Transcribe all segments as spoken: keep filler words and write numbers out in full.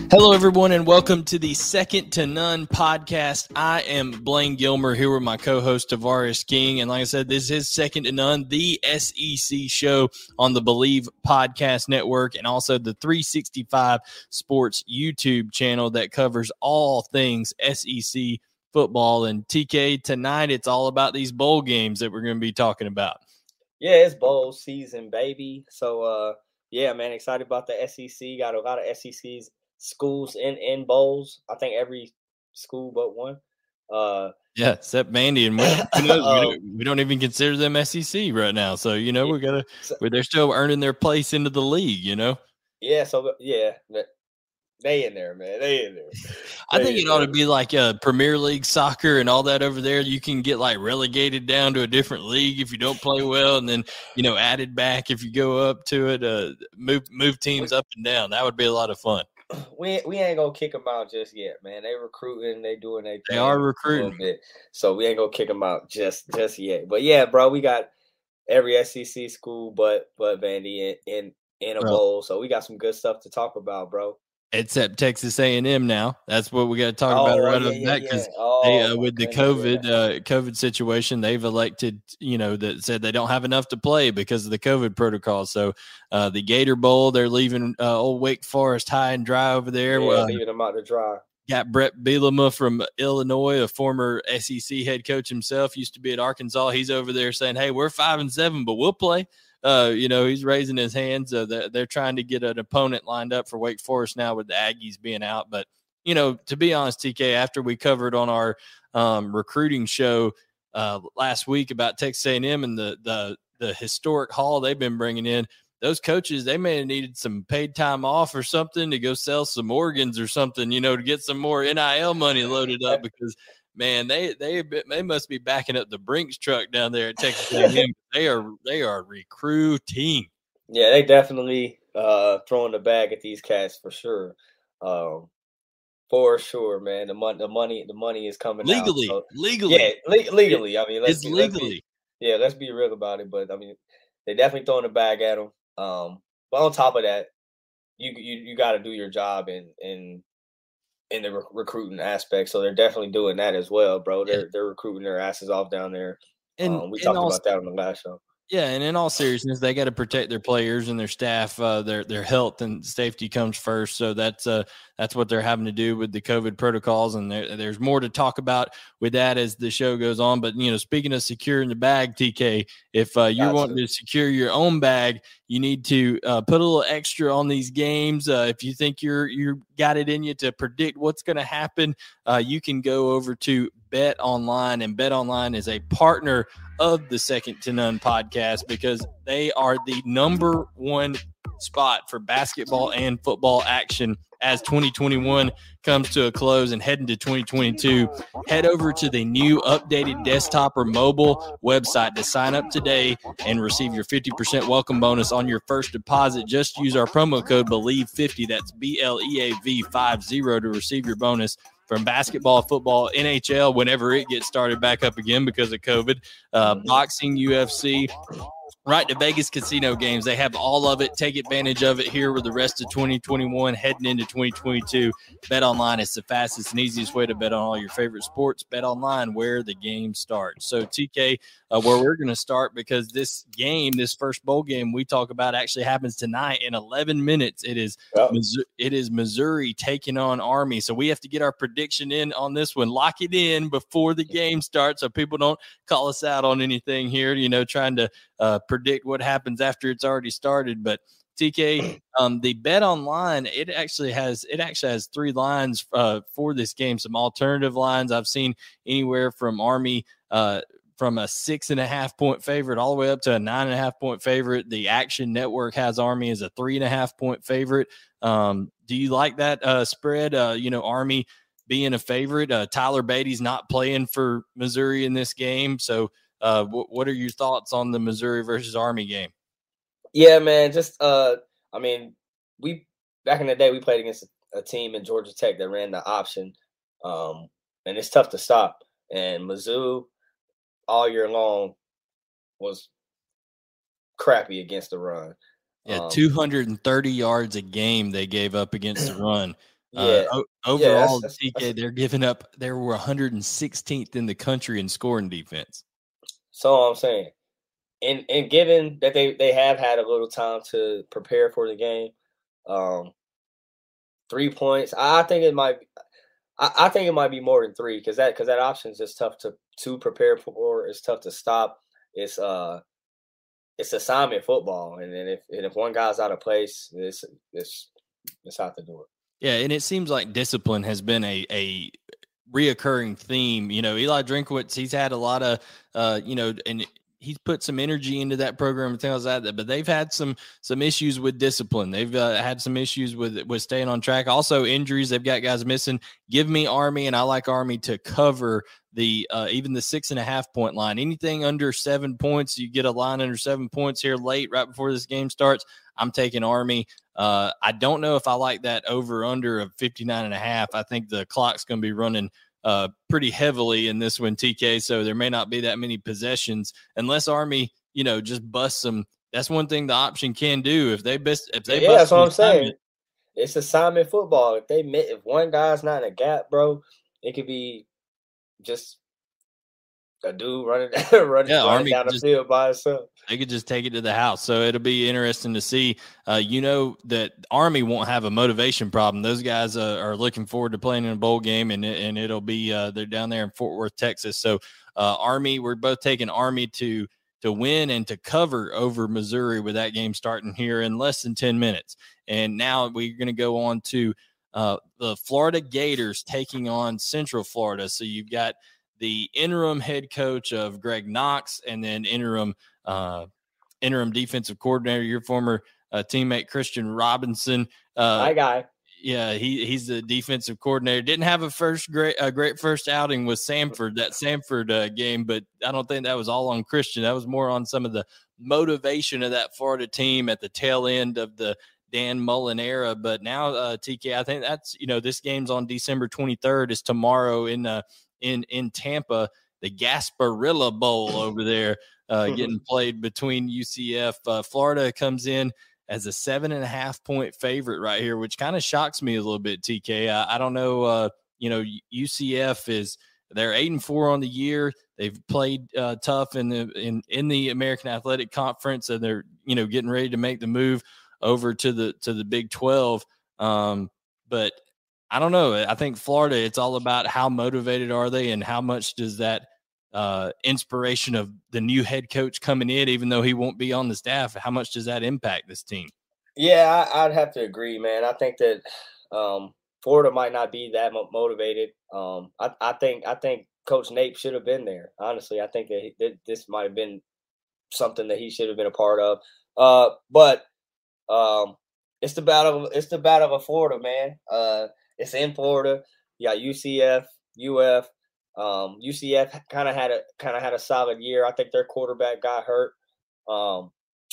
Hello, everyone, and welcome to the Second to None podcast. I am Blaine Gilmer here with my co-host Tavares King, and like I said, this is Second to None, the S E C show on the Believe Podcast Network, and also the three sixty-five Sports YouTube channel that covers all things S E C football. And T K, tonight it's all about these bowl games that we're going to be talking about. Yeah, it's bowl season, baby. So, uh, yeah, man, excited about the S E C. Got a lot of S E C's schools in, in bowls. I think every school but one. Uh, yeah, except Vandy, and we, we, don't, we don't even consider them S E C right now. So, you know, we gotta, they're still earning their place into the league, you know? Yeah, so, yeah, they in there, man. They in there. They I think it ought to be like uh, Premier League soccer and all that over there. You can get like relegated down to a different league if you don't play well, and then, you know, added back if you go up to it, uh, move move teams up and down. That would be a lot of fun. We we ain't gonna kick them out just yet, man. They recruiting, they doing their thing. They are recruiting, bit, so we ain't gonna kick them out just just yet. But yeah, bro, we got every S E C school, but but Vandy in in, in a bro. bowl. So we got some good stuff to talk about, bro. Except Texas A and M now. That's what we got to talk oh, about right yeah, off yeah, that because yeah. oh, they, uh, with the COVID uh, COVID situation, they've elected, you know, that said they don't have enough to play because of the COVID protocol. So uh, the Gator Bowl, they're leaving uh, old Wake Forest high and dry over there. Yeah, uh, leaving them out to dry. Got Brett Bielema from Illinois, a former S E C head coach himself, used to be at Arkansas. He's over there saying, "Hey, we're five and seven, but we'll play." Uh, you know, he's raising his hands. Uh, they're, they're trying to get an opponent lined up for Wake Forest now with the Aggies being out. But, you know, to be honest, T K, after we covered on our um, recruiting show uh, last week about Texas A and M and the, the the historic haul they've been bringing in, those coaches, they may have needed some paid time off or something to go sell some organs or something, you know, to get some more N I L money loaded up because – man, they they they must be backing up the Brinks truck down there at Texas A and M. They are they are recruiting. Yeah, they definitely uh, throwing the bag at these cats for sure. Um, for sure, man. The money, the money, the money is coming legally. Out, so, legally, yeah, le- legally. I mean, let's it's be, legally. Let's be, yeah, let's be real about it. But I mean, they definitely throwing the bag at them. Um, but on top of that, you you you got to do your job and and. in the re- recruiting aspect. So they're definitely doing that as well, bro. They're yeah. they're recruiting their asses off down there. And um, we and talked also, about that on the last show. Yeah, and in all seriousness, they got to protect their players and their staff. Uh, their their health and safety comes first. So that's uh that's what they're having to do with the COVID protocols. And there, there's more to talk about with that as the show goes on. But you know, speaking of securing the bag, T K, if uh, you're wanting to secure your own bag, you need to uh, put a little extra on these games. Uh, if you think you're you got it in you to predict what's going to happen, uh, you can go over to Bet Online, and Bet Online is a partner of the Second to None podcast because they are the number one spot for basketball and football action as twenty twenty-one comes to a close and heading to twenty twenty-two. Head over to the new updated desktop or mobile website to sign up today and receive your fifty percent welcome bonus on your first deposit. Just use our promo code believe fifty, that's B L E A V fifty, to receive your bonus from basketball, football, N H L, whenever it gets started back up again because of COVID, uh, boxing, U F C, right to Vegas casino games. They have all of it. Take advantage of it here with the rest of twenty twenty-one heading into twenty twenty-two. Bet Online is the fastest and easiest way to bet on all your favorite sports. Bet Online, where the game starts. So, T K, uh, where we're going to start, because this game, this first bowl game we talk about, actually happens tonight in eleven minutes. It is, oh. Missouri, it is Missouri taking on Army. So we have to get our prediction in on this one. Lock it in before the game starts so people don't call us out on anything here, you know, trying to uh, predict what happens after it's already started. But T K, um, the Bet Online, it actually has it actually has three lines uh, for this game. Some alternative lines I've seen anywhere from Army uh, from a six and a half point favorite all the way up to a nine and a half point favorite. The Action Network has Army as a three and a half point favorite. Um, do you like that uh, spread? Uh, you know, Army being a favorite. Uh, Tyler Beatty's not playing for Missouri in this game, so uh, w- what are your thoughts on the Missouri versus Army game? Yeah, man. Just, uh, I mean, we back in the day we played against a, a team in Georgia Tech that ran the option, um, and it's tough to stop. And Mizzou, all year long, was crappy against the run. Yeah, um, two hundred thirty yards a game they gave up against the run. Uh, Yeah, o- yeah, that's overall, that's, T K, that's they're giving up. They were one hundred sixteenth in the country in scoring defense. so I'm saying. And and given that they they have had a little time to prepare for the game, um, three points, I think it might. I, I think it might be more than three because that because that option is just tough to to prepare for. It's tough to stop. It's uh it's assignment football, and then if and if one guy's out of place, it's it's it's out the door. Yeah, and it seems like discipline has been a a reoccurring theme. You know, Eli Drinkwitz, he's had a lot of, uh, you know, and he's put some energy into that program and things like that. But they've had some some issues with discipline. They've uh, had some issues with with staying on track. Also, injuries. They've got guys missing. Give me Army, and I like Army to cover the uh, even the six and a half point line. Anything under seven points, you get a line under seven points here late, right before this game starts. I'm taking Army. Uh, I don't know if I like that over under of fifty-nine and a half. I think the clock's going to be running uh, pretty heavily in this one, T K. So there may not be that many possessions unless Army, you know, just busts them. That's one thing the option can do. If they bust, if they Yeah, bust that's what the I'm saying. assignment, It's assignment football. If they mi- if one guy's not in a gap, bro, it could be just a dude running running yeah, running Army down could the just field by himself. they could just take it to the house. So it'll be interesting to see. Uh, you know that Army won't have a motivation problem. Those guys uh, are looking forward to playing in a bowl game, and and it'll be uh, they're down there in Fort Worth, Texas. So uh, Army, we're both taking Army to to win and to cover over Missouri with that game starting here in less than ten minutes. And now we're going to go on to uh, the Florida Gators taking on Central Florida. So you've got the interim head coach of Greg Knox, and then interim uh, interim defensive coordinator, your former uh, teammate Christian Robinson. Uh, My guy. yeah, he he's the defensive coordinator. Didn't have a first great a great first outing with Samford, that Samford uh, game, but I don't think that was all on Christian. That was more on some of the motivation of that Florida team at the tail end of the Dan Mullen era. But now, uh, T K, I think that's, you know, this game's on December twenty-third. Is tomorrow in uh, in in Tampa, the Gasparilla Bowl over there uh, getting played between U C F. Uh, Florida comes in as a seven and a half point favorite right here, which kind of shocks me a little bit, T K. I, I don't know. Uh, you know, U C F is they're eight and four on the year. They've played uh, tough in the in in the American Athletic Conference, and they're, you know, getting ready to make the move over to the to the Big twelve. Um, but I don't know. I think Florida, it's all about how motivated are they and how much does that uh, inspiration of the new head coach coming in, even though he won't be on the staff, how much does that impact this team? Yeah, I, I'd have to agree, man. I think that um, Florida might not be that mo- motivated. Um, I, I think I think Coach Nape should have been there. Honestly, I think that, he, that this might have been something that he should have been a part of. Uh, but um, it's the battle. It's the battle of Florida, man. Uh, it's in Florida. You got U C F, U F. Um, U C F kind of had a kind of had a solid year. I think their quarterback got hurt. Um,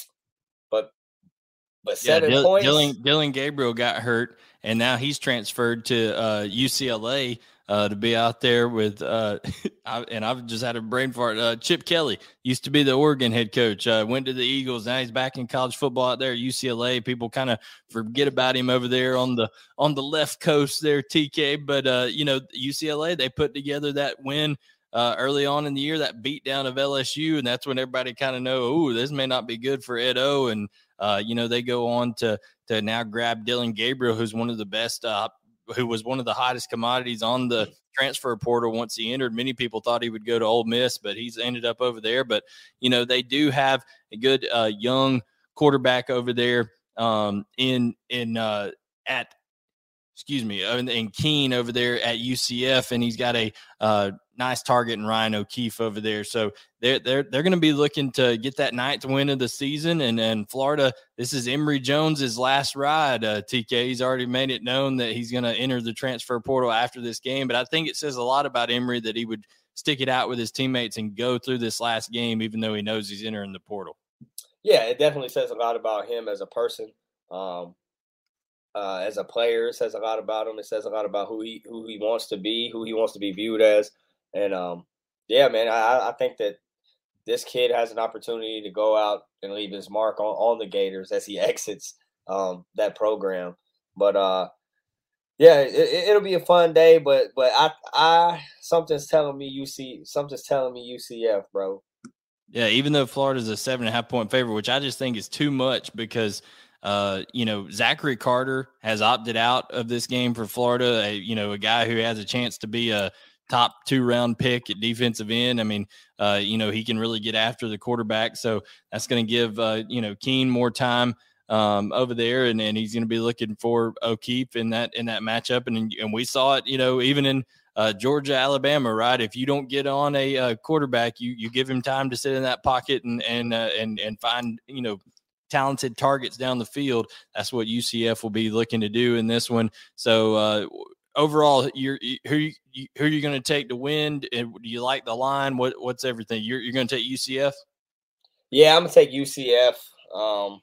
but but Yeah, seven Dylan, points. Dylan Dylan Gabriel got hurt, and now he's transferred to uh, U C L A uh, to be out there with. Uh, I, and I've just had a brain fart. Uh, Chip Kelly used to be the Oregon head coach. Uh, went to the Eagles. Now he's back in college football out there at U C L A. People kind of forget about him over there on the on the left coast there, T K. But uh, you know, U C L A, they put together that win. Uh, early on in the year, that beat down of L S U, and that's when everybody kind of know, oh, this may not be good for Ed O. And uh, you know, they go on to to now grab Dylan Gabriel, who's one of the best, uh, who was one of the hottest commodities on the transfer portal once he entered. Many people thought he would go to Ole Miss, but he's ended up over there. But you know, they do have a good uh, young quarterback over there um, in in uh, at excuse me, and, and Keene over there at U C F, and he's got a uh, nice target in Ryan O'Keefe over there. So they're they're they're going to be looking to get that ninth win of the season. And and Florida, this is Emory Jones's last ride. Uh, T K, he's already made it known that he's going to enter the transfer portal after this game. But I think it says a lot about Emory that he would stick it out with his teammates and go through this last game, even though he knows he's entering the portal. Yeah, it definitely says a lot about him as a person. Um, uh, as a player, it says a lot about him. It says a lot about who he who he wants to be, who he wants to be viewed as. And um, yeah, man, I, I think that this kid has an opportunity to go out and leave his mark on, on the Gators as he exits um, that program. But uh, Yeah, it, it'll be a fun day, but but I I something's telling me U C something's telling me U C F, bro. Yeah, even though Florida's a seven and a half point favorite, which I just think is too much because, uh, you know, Zachary Carter has opted out of this game for Florida. A, you know, a guy who has a chance to be a top two round pick at defensive end. I mean, uh, you know, he can really get after the quarterback. So that's going to give, uh, you know, Keen more time um, over there, and, and he's going to be looking for O'Keefe in that in that matchup. And and we saw it, you know, even in uh, Georgia, Alabama, right? If you don't get on a, a quarterback, you you give him time to sit in that pocket and and uh, and and find, you know, talented targets down the field. That's what U C F will be looking to do in this one. So uh, overall, you're who you, who are you going to take to win? Do you like the line? What what's everything? You're you're going to take U C F? Yeah, I'm gonna take U C F um,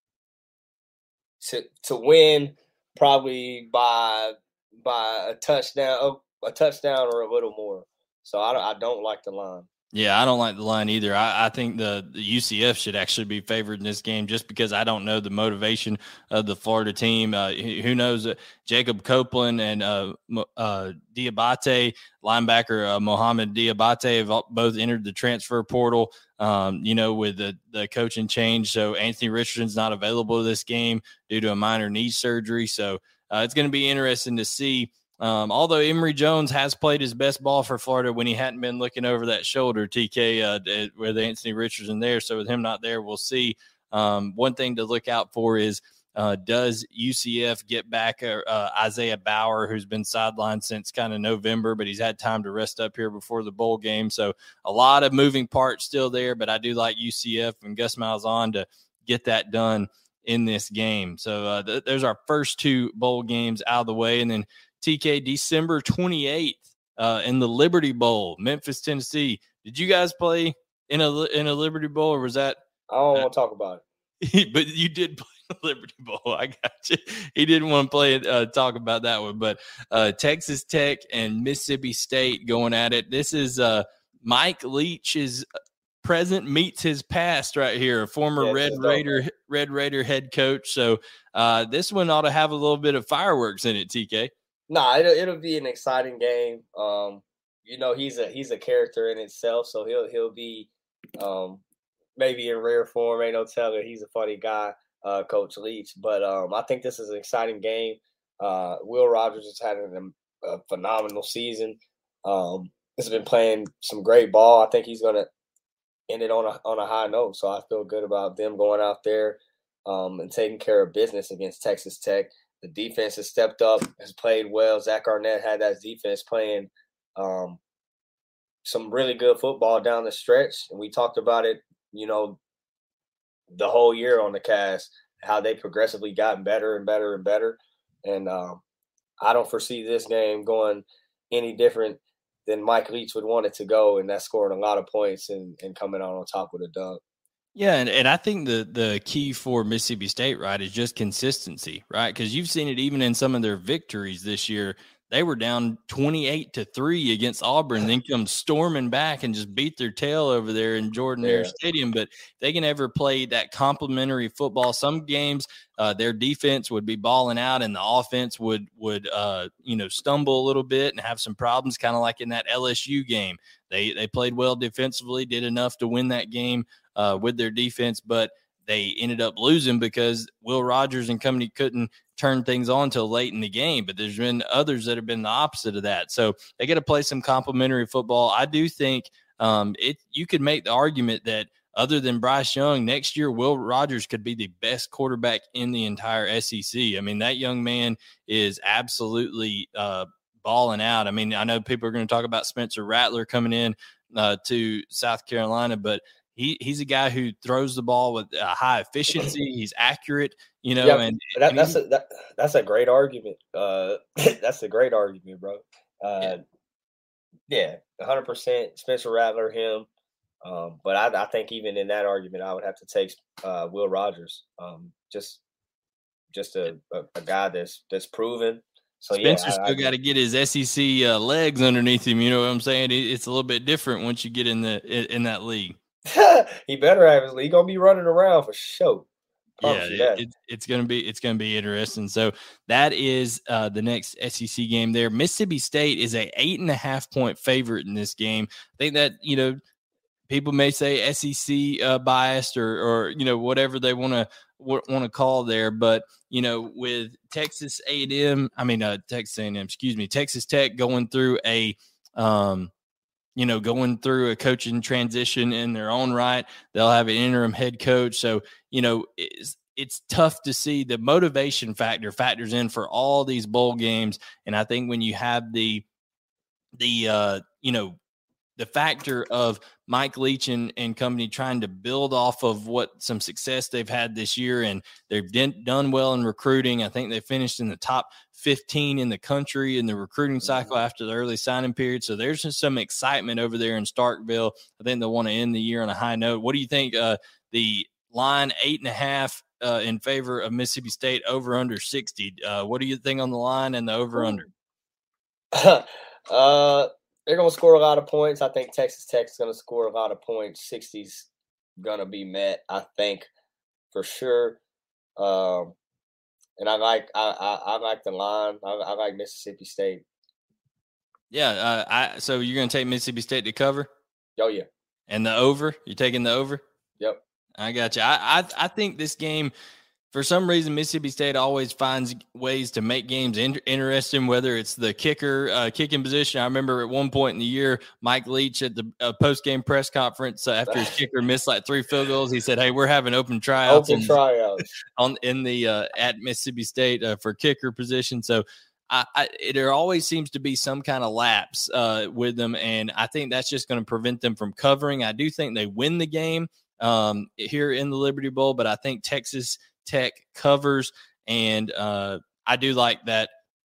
to to win probably by by a touchdown, a touchdown or a little more. So I, I don't like the line. Yeah, I don't like the line either. I, I think the, the U C F should actually be favored in this game just because I don't know the motivation of the Florida team. Uh, who knows? Uh, Jacob Copeland and uh, uh, Diabate, linebacker uh, Mohamed Diabate, have both entered the transfer portal, um, you know, with the, the coaching change. So Anthony Richardson's not available to this game due to a minor knee surgery. So uh, it's going to be interesting to see. Um, although Emory Jones has played his best ball for Florida when he hadn't been looking over that shoulder, T K, uh, with Anthony Richardson there. So with him not there, we'll see. Um, one thing to look out for is uh, does U C F get back uh, uh, Isaiah Bauer, who's been sidelined since kind of November, but he's had time to rest up here before the bowl game. So a lot of moving parts still there, but I do like U C F and Gus Malzahn to get that done in this game. So uh, th- there's our first two bowl games out of the way. And then T K, December twenty-eighth uh, in the Liberty Bowl, Memphis, Tennessee. Did you guys play in a in a Liberty Bowl, or was that? I don't uh, want to talk about it. But you did play the Liberty Bowl. I got you. He didn't want to play it, uh, talk about that one. But uh, Texas Tech and Mississippi State going at it. This is uh, Mike Leach's present meets his past right here, a former yeah, Red Raider Red Raider head coach. So uh, this one ought to have a little bit of fireworks in it, T K. Nah, it'll it'll be an exciting game. Um, you know, he's a he's a character in itself, so he'll he'll be um, maybe in rare form. Ain't no telling. He's a funny guy, uh, Coach Leach. But um, I think this is an exciting game. Uh, Will Rogers has had an, a phenomenal season. Um, he's been playing some great ball. I think he's gonna end it on a on a high note. So I feel good about them going out there um, and taking care of business against Texas Tech. The defense has stepped up, has played well. Zach Arnett had that defense playing um, some really good football down the stretch. And we talked about it, you know, the whole year on the cast, how they progressively gotten better and better and better. And um, I don't foresee this game going any different than Mike Leach would want it to go. And that's scoring a lot of points and, and coming out on top with a dunk. Yeah, and, and I think the the key for Mississippi State, right, is just consistency, right? Because you've seen it even in some of their victories this year. They were down twenty-eight to three against Auburn, then come storming back and just beat their tail over there in Jordan Air yeah. Stadium. But they can ever play that complementary football. Some games, uh, their defense would be balling out, and the offense would would uh, you know stumble a little bit and have some problems, kind of like in that L S U game. They they played well defensively, did enough to win that game uh, with their defense, but they ended up losing because Will Rogers and company couldn't turn things on till late in the game. But there's been others that have been the opposite of that. So they got to play some complementary football. I do think um, it. You could make the argument that other than Bryce Young, next year Will Rogers could be the best quarterback in the entire S E C. I mean, that young man is absolutely uh, balling out. I mean, I know people are going to talk about Spencer Rattler coming in uh, to South Carolina, but He he's a guy who throws the ball with a high efficiency. He's accurate, you know. Yeah, and, that, and that's a that, that's a great argument. Uh, that's a great argument, bro. Uh, yeah, one hundred percent. Spencer Rattler, him. Um, but I, I think even in that argument, I would have to take uh, Will Rogers. Um, just just a, a, a guy that's that's proven. So Spencer yeah, still got to get his S E C uh, legs underneath him. You know what I'm saying? It's a little bit different once you get in the in, in that league. He better have his league. He gonna be running around for sure. Yeah, it, it's it's gonna be it's gonna be interesting. So that is uh, the next S E C game there. Mississippi State is a eight and a half point favorite in this game. I think that you know people may say S E C uh, biased or or you know whatever they want to want to call there, but you know with Texas A and M, I mean uh, Texas A and M, excuse me, Texas Tech going through a um, you know, going through a coaching transition in their own right. They'll have an interim head coach. So, you know, it's, it's tough to see the motivation factor factors in for all these bowl games. And I think when you have the, the, uh, you know, the factor of Mike Leach and, and company trying to build off of what some success they've had this year, and they've done, done well in recruiting. I think they finished in the top fifteen in the country in the recruiting cycle after the early signing period. So there's just some excitement over there in Starkville. I think they want to end the year on a high note. What do you think? Uh, the line eight and a half uh, in favor of Mississippi State, over under sixty. Uh, what do you think on the line and the over under? uh, They're going to score a lot of points. I think Texas Tech is going to score a lot of points. sixty's going to be met, I think, for sure. Um, and I like I, I, I like the line. I, I like Mississippi State. Yeah. Uh, I so you're going to take Mississippi State to cover? Oh, yeah. And the over? You're taking the over? Yep. I got you. I, I I think this game, for some reason, Mississippi State always finds ways to make games in, interesting, whether it's the kicker, uh, kicking position. I remember at one point in the year, Mike Leach at the uh, post-game press conference uh, after his kicker missed like three field goals, he said, hey, we're having open tryouts, open in, tryouts. on in the uh, at Mississippi State uh, for kicker position. So I, I, there always seems to be some kind of lapse uh, with them, and I think that's just going to prevent them from covering. I do think they win the game um, here in the Liberty Bowl, but I think Texas Tech covers, and uh, I do like that.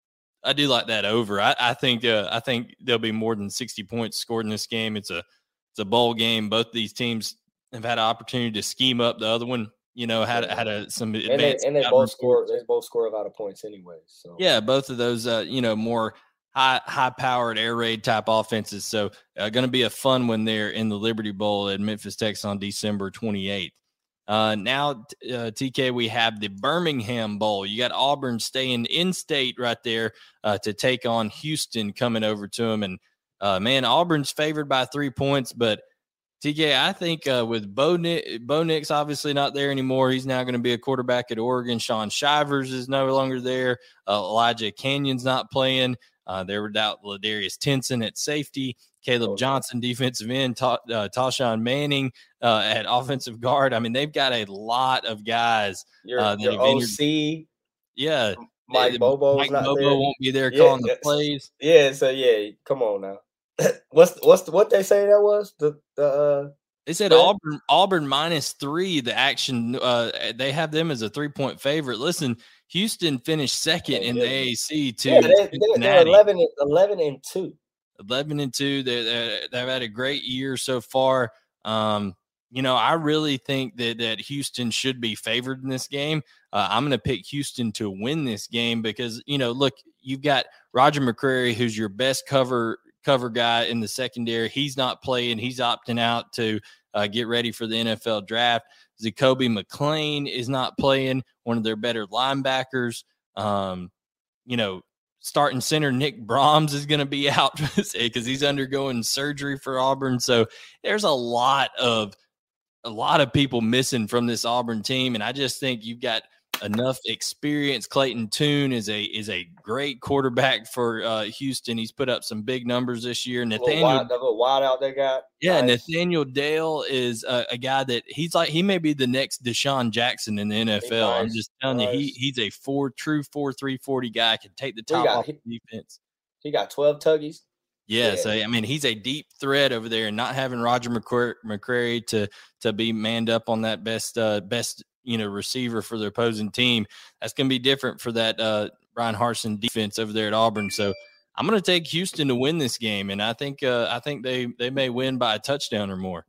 I do like that over. I, I think uh, I think there'll be more than sixty points scored in this game. It's a it's a bowl game. Both these teams have had an opportunity to scheme up. The other one, you know, had had a, some and they, and they both score. They both score a lot of points anyway. So yeah, both of those, uh, you know, more high high powered air raid type offenses. So uh, going to be a fun one there in the Liberty Bowl at Memphis, Texas on December twenty-eighth. Uh, now, uh, T K, we have the Birmingham Bowl. You got Auburn staying in state right there uh, to take on Houston coming over to them. And, uh, man, Auburn's favored by three points. But, T K, I think uh, with Bo, Nick, Bo Nix obviously not there anymore. He's now going to be a quarterback at Oregon. Shaun Shivers is no longer there. Uh, Elijah Canyon's not playing. Uh, they're without Ladarius Tinson at safety. Caleb Johnson, defensive end, Ta- uh, Tashawn Manning uh, at offensive guard. I mean, they've got a lot of guys. Your, uh, that your O C. Inter- yeah. Mike Bobo's Mike not Bobo there. won't be there yeah, calling the plays. Yeah, so, yeah, come on now. what's what's the, what they say that was? The the uh, They said Auburn Auburn minus three, the action. Uh, they have them as a three-point favorite. Listen, Houston finished second in the A A C, too. Yeah, they, they, they're eleven, eleven and two. eleven and two. They, they've had a great year so far. Um, you know, I really think that, that Houston should be favored in this game. Uh, I'm going to pick Houston to win this game because, you know, look, you've got Roger McCreary, who's your best cover cover guy in the secondary. He's not playing. He's opting out to uh, get ready for the N F L draft. Zacoby McClain is not playing, one of their better linebackers. Um, you know, starting center Nick Brahms is going to be out because he's undergoing surgery for Auburn. So there's a lot of a lot of people missing from this Auburn team, and I just think you've got enough experience. Clayton Tune is a is a great quarterback for uh, Houston. He's put up some big numbers this year. Nathaniel, wide, that little wide out they got. Yeah, nice. Nathaniel Dale is a, a guy that he's like he may be the next Deshaun Jackson in the N F L. Nice. I'm just telling nice. you, he he's a four true four three forty guy. Can take the top got, off he, the defense. He got twelve tuggies. Yeah, yeah, so I mean, he's a deep threat over there, and not having Roger McCreary, McCreary to to be manned up on that best uh, best you know receiver for the opposing team, that's going to be different for that uh, Brian Harsin defense over there at Auburn. So I'm going to take Houston to win this game, and I think uh, I think they they may win by a touchdown or more.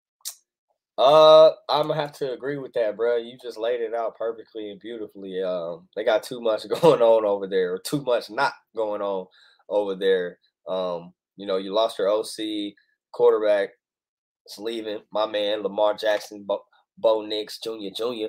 Uh, I'm gonna have to agree with that, bro. You just laid it out perfectly and beautifully. Um, they got too much going on over there, or too much not going on over there. Um, you know, you lost your O C, quarterback is leaving, my man Lamar Jackson, Bo, Bo Nix, Junior, Junior,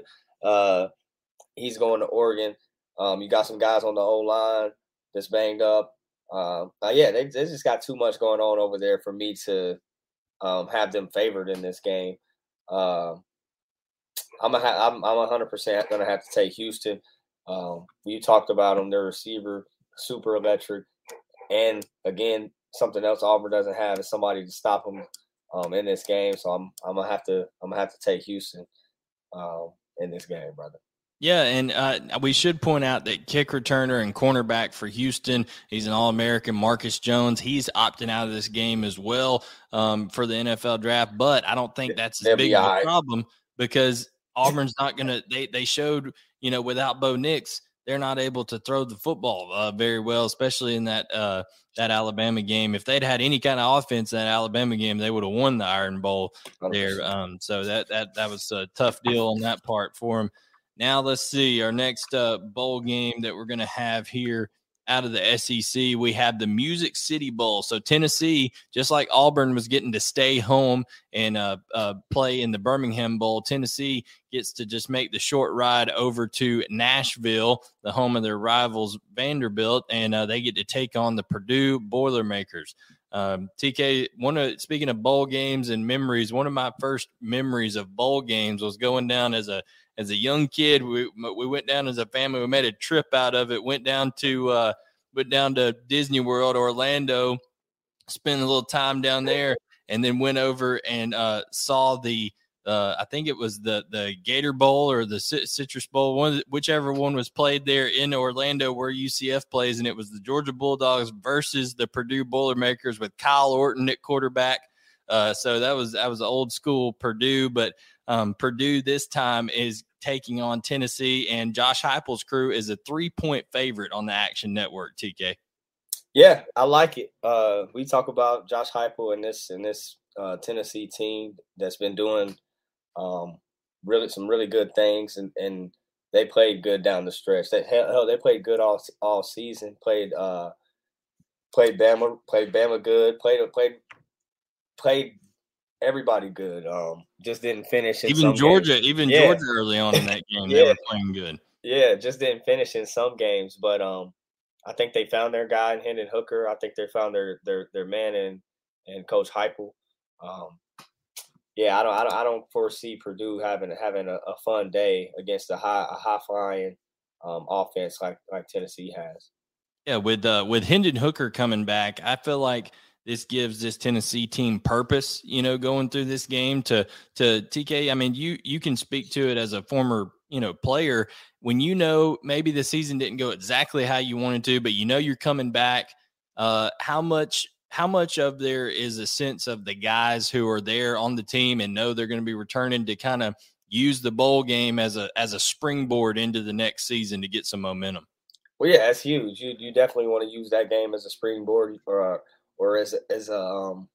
Uh, he's going to Oregon. Um, you got some guys on the O line that's banged up. Um, uh, yeah, they, they just got too much going on over there for me to um, have them favored in this game. Uh, I'm a ha- I'm I'm one hundred percent gonna have to take Houston. Um, you talked about them, their receiver, super electric, and again, something else Auburn doesn't have is somebody to stop them um, in this game. So I'm I'm gonna have to I'm gonna have to take Houston um, in this game, brother. Yeah, and uh, we should point out that kick returner and cornerback for Houston, he's an All-American, Marcus Jones. He's opting out of this game as well um, for the N F L draft, but I don't think that's as They'll big be of all a right. problem because Auburn's not going to they, – they showed, you know, without Bo Nix, they're not able to throw the football uh, very well, especially in that uh, that Alabama game. If they'd had any kind of offense in that Alabama game, they would have won the Iron Bowl there. Um, so that, that, that was a tough deal on that part for them. Now let's see our next uh, bowl game that we're going to have here out of the S E C. We have the Music City Bowl. So Tennessee, just like Auburn was getting to stay home and uh, uh, play in the Birmingham Bowl, Tennessee gets to just make the short ride over to Nashville, the home of their rivals Vanderbilt, and uh, they get to take on the Purdue Boilermakers. Um, T K, one of speaking of bowl games and memories, one of my first memories of bowl games was going down as a as a young kid. We we went down as a family. We made a trip out of it. Went down to uh, went down to Disney World, Orlando, spent a little time down there, and then went over and uh, saw the. Uh, I think it was the the Gator Bowl or the Citrus Bowl, one the, whichever one was played there in Orlando where U C F plays, and it was the Georgia Bulldogs versus the Purdue Boilermakers with Kyle Orton at quarterback. Uh, so that was that was old school Purdue, but um, Purdue this time is taking on Tennessee, and Josh Heupel's crew is a three point favorite on the Action Network. T K. Yeah, I like it. Uh, we talk about Josh Heupel and this and this uh, Tennessee team that's been doing. Um, really some really good things, and, and they played good down the stretch. They hell, hell they played good all all season. Played uh, played Bama, played Bama good. Played played played everybody good. Um, just didn't finish. In even some Georgia, games. even yeah. Georgia early on in that game, yeah. they were playing good. Yeah, just didn't finish in some games, but um, I think they found their guy in Hendon Hooker. I think they found their their their man in and Coach Heupel. Um. Yeah, I don't, I don't, I don't foresee Purdue having having a, a fun day against a high, a high flying um, offense like like Tennessee has. Yeah, with uh, with Hendon Hooker coming back, I feel like this gives this Tennessee team purpose. You know, going through this game to to T K. I mean, you you can speak to it as a former you know player when you know maybe the season didn't go exactly how you wanted to, but you know you're coming back. Uh, how much? How much of there is a sense of the guys who are there on the team and know they're going to be returning to kind of use the bowl game as a as a springboard into the next season to get some momentum? Well, yeah, that's huge. You you definitely want to use that game as a springboard or or as a, as a um,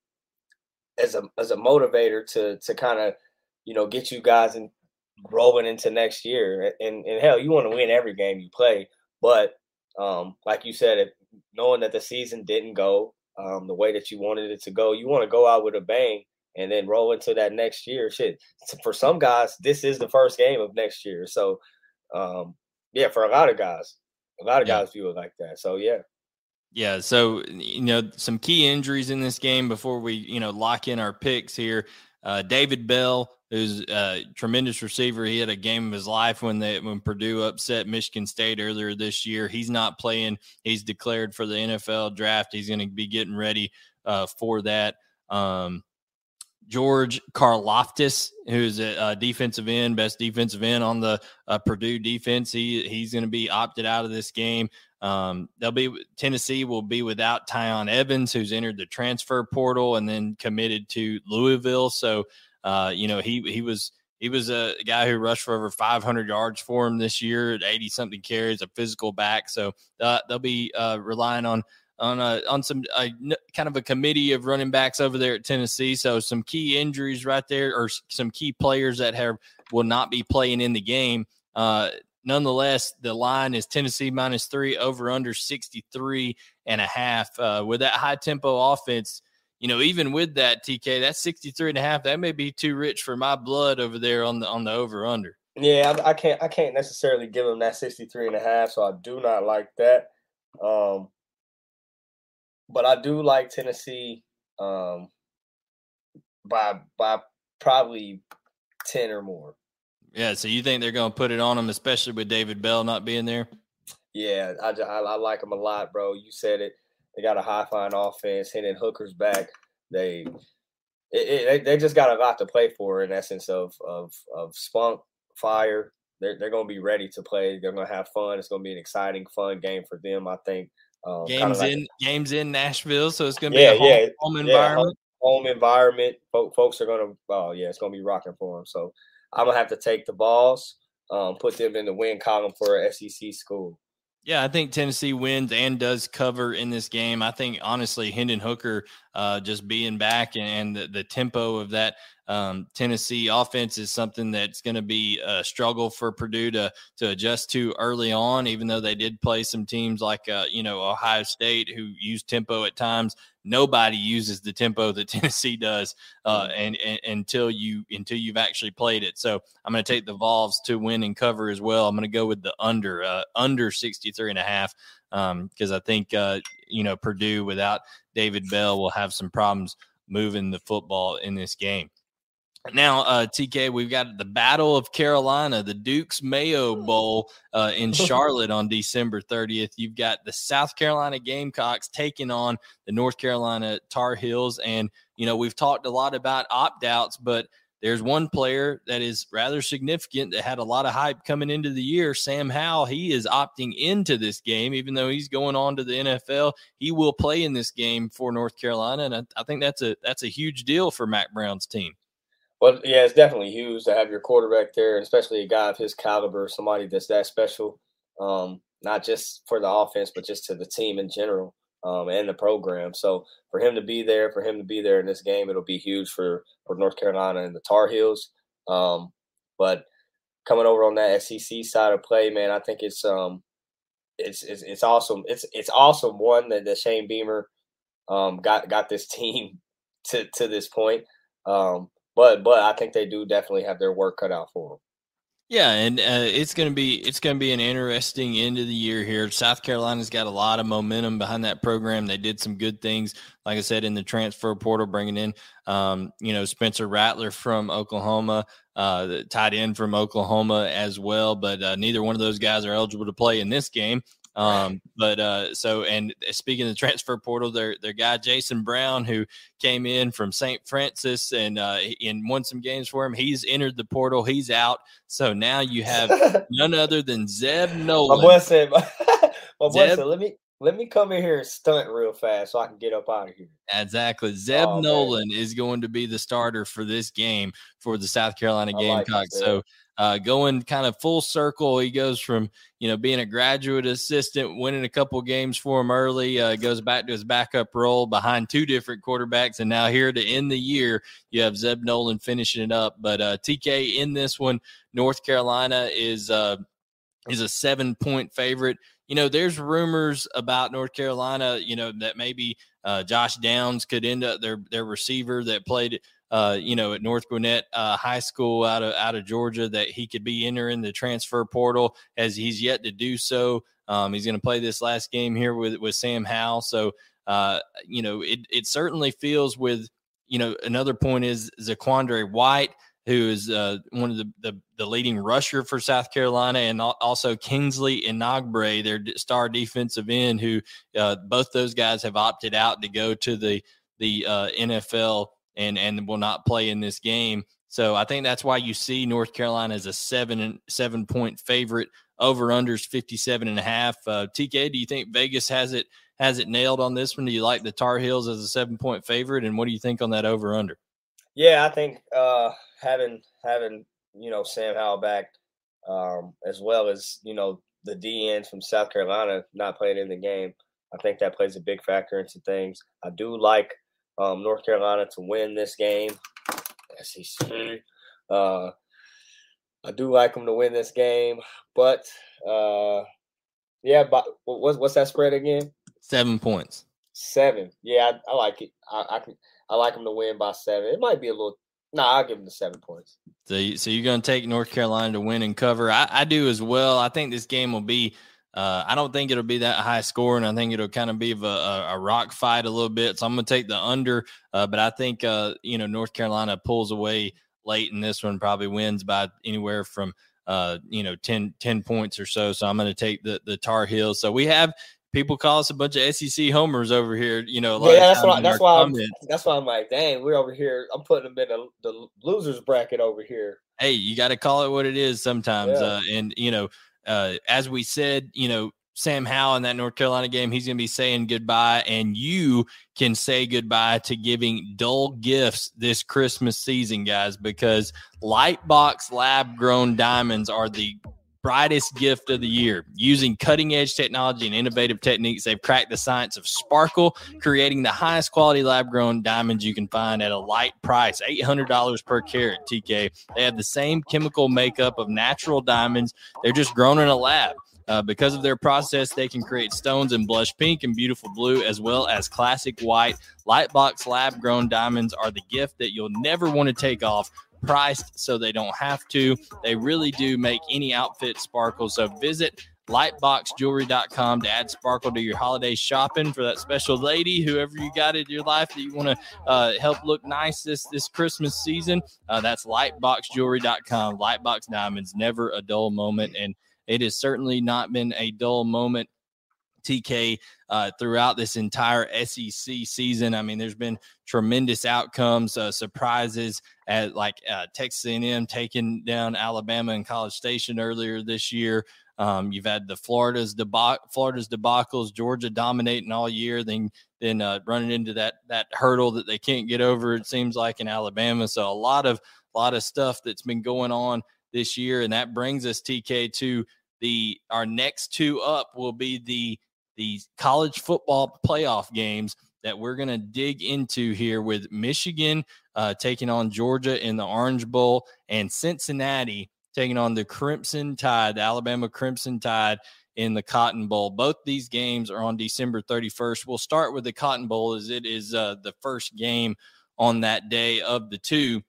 as a as a motivator to to kind of you know get you guys in rolling into next year. And and hell, you want to win every game you play, but um, like you said, if, knowing that the season didn't go. Um, the way that you wanted it to go, you want to go out with a bang and then roll into that next year. Shit, for some guys, this is the first game of next year. So, um, yeah, for a lot of guys, a lot of yeah. guys view it like that. So, yeah. Yeah. So, you know, some key injuries in this game before we, you know, lock in our picks here. Uh, David Bell, who's a tremendous receiver. He had a game of his life when they when Purdue upset Michigan State earlier this year. He's not playing. He's declared for the N F L draft. He's going to be getting ready uh, for that. Um, George Karlaftis, who's a, a defensive end, best defensive end on the uh, Purdue defense. He he's going to be opted out of this game. Um, they'll be Tennessee will be without Tyon Evans, who's entered the transfer portal and then committed to Louisville. So, uh, you know, he he was he was a guy who rushed for over five hundred yards for him this year at eighty something carries, a physical back. So uh, they'll be uh, relying on on a, on some uh, kind of a committee of running backs over there at Tennessee. So some key injuries right there, or some key players that have will not be playing in the game. Uh, Nonetheless, the line is Tennessee minus three, over under sixty-three and a half. Uh, with that high tempo offense, you know, even with that, T K, that's sixty-three and a half. That may be too rich for my blood over there on the on the over under. Yeah, I, I can't I can't necessarily give them that sixty-three and a half, so I do not like that. Um, but I do like Tennessee um, by by probably ten or more. Yeah, so you think they're going to put it on them, especially with David Bell not being there? Yeah, I, I, I like them a lot, bro. You said it. They got a high flying offense, hitting Hooker's back. They it, it, they just got a lot to play for in essence of of of spunk, fire. They're they're gonna be ready to play. They're gonna have fun. It's gonna be an exciting, fun game for them. I think. Um, kind of Games like in games in Nashville, so it's going to be yeah, a home, yeah, home yeah. Home, environment. home environment. Folk, folks are gonna. Oh yeah, it's gonna be rocking for them. So I'm gonna have to take the balls, um, put them in the win column for a S E C school. Yeah, I think Tennessee wins and does cover in this game. I think, honestly, Hendon Hooker uh, just being back and, and the, the tempo of that um, Tennessee offense is something that's going to be a struggle for Purdue to to adjust to early on, even though they did play some teams like, uh, you know, Ohio State who use tempo at times. Nobody uses the tempo that Tennessee does uh, and, and until you until you've actually played it. So I'm going to take the Vols to win and cover as well. I'm going to go with the under uh, under sixty-three and a half because um, I think uh, you know Purdue without David Bell will have some problems moving the football in this game. Now, uh, T K, we've got the Battle of Carolina, the Duke's Mayo Bowl uh, in Charlotte on December thirtieth. You've got the South Carolina Gamecocks taking on the North Carolina Tar Heels. And, you know, we've talked a lot about opt-outs, but there's one player that is rather significant that had a lot of hype coming into the year, Sam Howell. He is opting into this game, even though he's going on to the N F L. He will play in this game for North Carolina, and I, I think that's a that's a huge deal for Mac Brown's team. Well, yeah, it's definitely huge to have your quarterback there, especially a guy of his caliber, somebody that's that special, um, not just for the offense, but just to the team in general um, and the program. So for him to be there, for him to be there in this game, it'll be huge for, for North Carolina and the Tar Heels. Um, but coming over on that S E C side of play, man, I think it's um, it's it's, it's awesome. It's it's awesome one that, that Shane Beamer um, got got this team to to this point. Um, But but I think they do definitely have their work cut out for them. Yeah, and uh, it's gonna be it's gonna be an interesting end of the year here. South Carolina's got a lot of momentum behind that program. They did some good things, like I said, in the transfer portal, bringing in um, you know Spencer Rattler from Oklahoma, uh, the tight end from Oklahoma as well. But uh, neither one of those guys are eligible to play in this game. Um, but uh, so, and speaking of the transfer portal, their their guy Jason Brown, who came in from Saint Francis and uh, and won some games for him, he's entered the portal. He's out. So now you have none other than Zeb Nolan. My boy said, my boy Zeb, said, let me let me come in here and stunt real fast so I can get up out of here. Exactly. Zeb oh, Nolan man. is going to be the starter for this game for the South Carolina Gamecocks. Like so uh, going kind of full circle, he goes from, you know, being a graduate assistant, winning a couple games for him early, uh, goes back to his backup role behind two different quarterbacks. And now here to end the year, you have Zeb Nolan finishing it up. But uh, T K, in this one, North Carolina is uh, is a seven-point favorite. You know, there's rumors about North Carolina, you know, that maybe uh, Josh Downs could end up their their receiver that played, uh, you know, at North Gwinnett uh, High School out of out of Georgia, that he could be entering the transfer portal, as he's yet to do so. Um, he's going to play this last game here with with Sam Howell. So, uh, you know, it it certainly feels with, you know, another point is Zaquandre White, who is uh, one of the, the, the leading rusher for South Carolina, and also Kingsley Enagbre, their star defensive end, who uh, both those guys have opted out to go to the the uh, N F L and and will not play in this game. So I think that's why you see North Carolina as a seven seven point favorite. Over unders fifty-seven and a half. Uh, T K, do you think Vegas has it has it nailed on this one? Do you like the Tar Heels as a seven point favorite, and what do you think on that over under? Yeah, I think uh, having having you know Sam Howell back, um, as well as you know the D Ns from South Carolina not playing in the game, I think that plays a big factor into things. I do like um, North Carolina to win this game. S E C. Uh, I do like them to win this game, but uh, yeah, but what's what's that spread again? Seven points. Seven. Yeah, I, I like it. I, I can. I like them to win by seven. It might be a little No, nah, I'll give them the seven points. So, you, so you're going to take North Carolina to win and cover. I, I do as well. I think this game will be uh, – I don't think it'll be that high scoring. I think it'll kind of be a, a, a rock fight a little bit. So I'm going to take the under. Uh, but I think, uh, you know, North Carolina pulls away late in this one, probably wins by anywhere from, uh, you know, ten, ten points or so. So I'm going to take the, the Tar Heels. So we have – people call us a bunch of S E C homers over here, you know. A lot yeah, of that's why. That's why. I'm, comments. that's why I'm like, dang, we're over here. I'm putting them in the, the losers bracket over here. Hey, you got to call it what it is sometimes. Yeah. Uh, and you know, uh, as we said, you know, Sam Howell in that North Carolina game, he's going to be saying goodbye, and you can say goodbye to giving dull gifts this Christmas season, guys, because Lightbox lab grown diamonds are the brightest gift of the year. Using cutting-edge technology and innovative techniques, they've cracked the science of sparkle, creating the highest quality lab-grown diamonds you can find at a light price, eight hundred dollars per carat, T K. They have the same chemical makeup of natural diamonds. They're just grown in a lab. Uh, because of their process, they can create stones in blush pink and beautiful blue, as well as classic white. Lightbox lab-grown diamonds are the gift that you'll never want to take off, priced so they don't have to. They really do make any outfit sparkle. So visit lightbox jewelry dot com to add sparkle to your holiday shopping for that special lady, whoever you got in your life that you want to uh, help look nice this this Christmas season. Uh, that's lightbox jewelry dot com. Lightbox diamonds, never a dull moment, and it has certainly not been a dull moment, T K, uh, throughout this entire S E C season. I mean, there's been tremendous outcomes, uh, surprises at like uh, Texas A and M taking down Alabama and College Station earlier this year. Um, you've had the Florida's debacle, Florida's debacles, Georgia dominating all year, then then uh, running into that that hurdle that they can't get over. It seems like in Alabama. So a lot of a lot of stuff that's been going on this year, and that brings us, T K, to the our next two up will be the the college football playoff games that we're going to dig into here, with Michigan uh, taking on Georgia in the Orange Bowl, and Cincinnati taking on the Crimson Tide, the Alabama Crimson Tide, in the Cotton Bowl. Both these games are on December thirty-first. We'll start with the Cotton Bowl, as it is uh, the first game on that day of the two.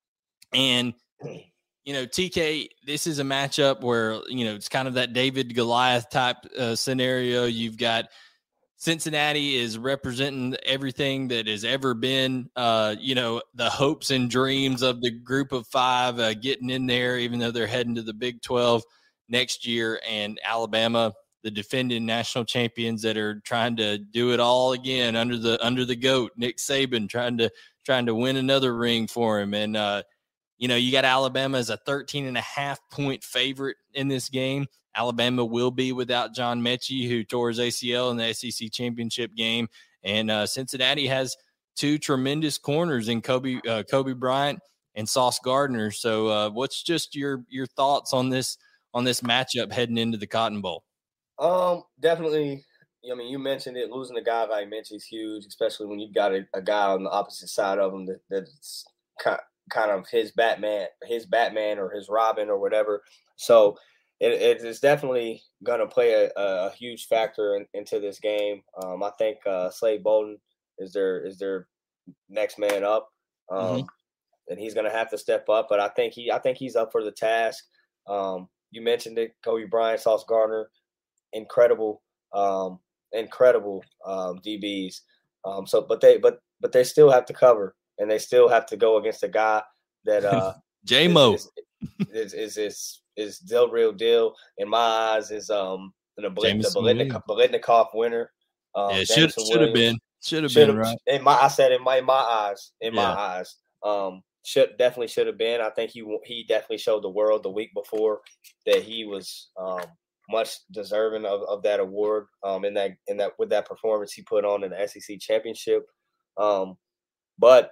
And you know, T K, this is a matchup where, you know, it's kind of that David Goliath type uh, scenario. You've got Cincinnati is representing everything that has ever been, uh, you know, the hopes and dreams of the group of five uh, getting in there, even though they're heading to the Big twelve next year. And Alabama, the defending national champions that are trying to do it all again under the under the GOAT, Nick Saban, trying to trying to win another ring for him. And, uh, you know, you got Alabama as a thirteen and a half point favorite in this game. Alabama will be without John Mechie, who tore his A C L in the S E C championship game. And uh, Cincinnati has two tremendous corners in Kobe uh, Kobe Bryant and Sauce Gardner. So uh, what's just your your thoughts on this on this matchup heading into the Cotton Bowl? Um, definitely. I mean, you mentioned it. Losing a guy like Mechie is huge, especially when you've got a, a guy on the opposite side of him that, that's kind kind of his Batman, his Batman or his Robin or whatever. So it, it is definitely going to play a, a huge factor in, into this game. Um, I think uh, Slade Bolden is their is their next man up, um, mm-hmm. and he's going to have to step up. But I think he I think he's up for the task. Um, you mentioned it, Kobe Bryant, Sauce Gardner, incredible, um, incredible um, D Bs. Um, so, but they but but they still have to cover. And they still have to go against a guy that uh, J-Mo is is, is is is the real deal in my eyes. Is um the, the Biletnikoff winner. Um, yeah, should should have been should have been right. In my I said in my in my eyes in yeah. my eyes um should definitely should have been. I think he he definitely showed the world the week before that he was um much deserving of, of that award um in that in that with that performance he put on in the S E C championship. Um, but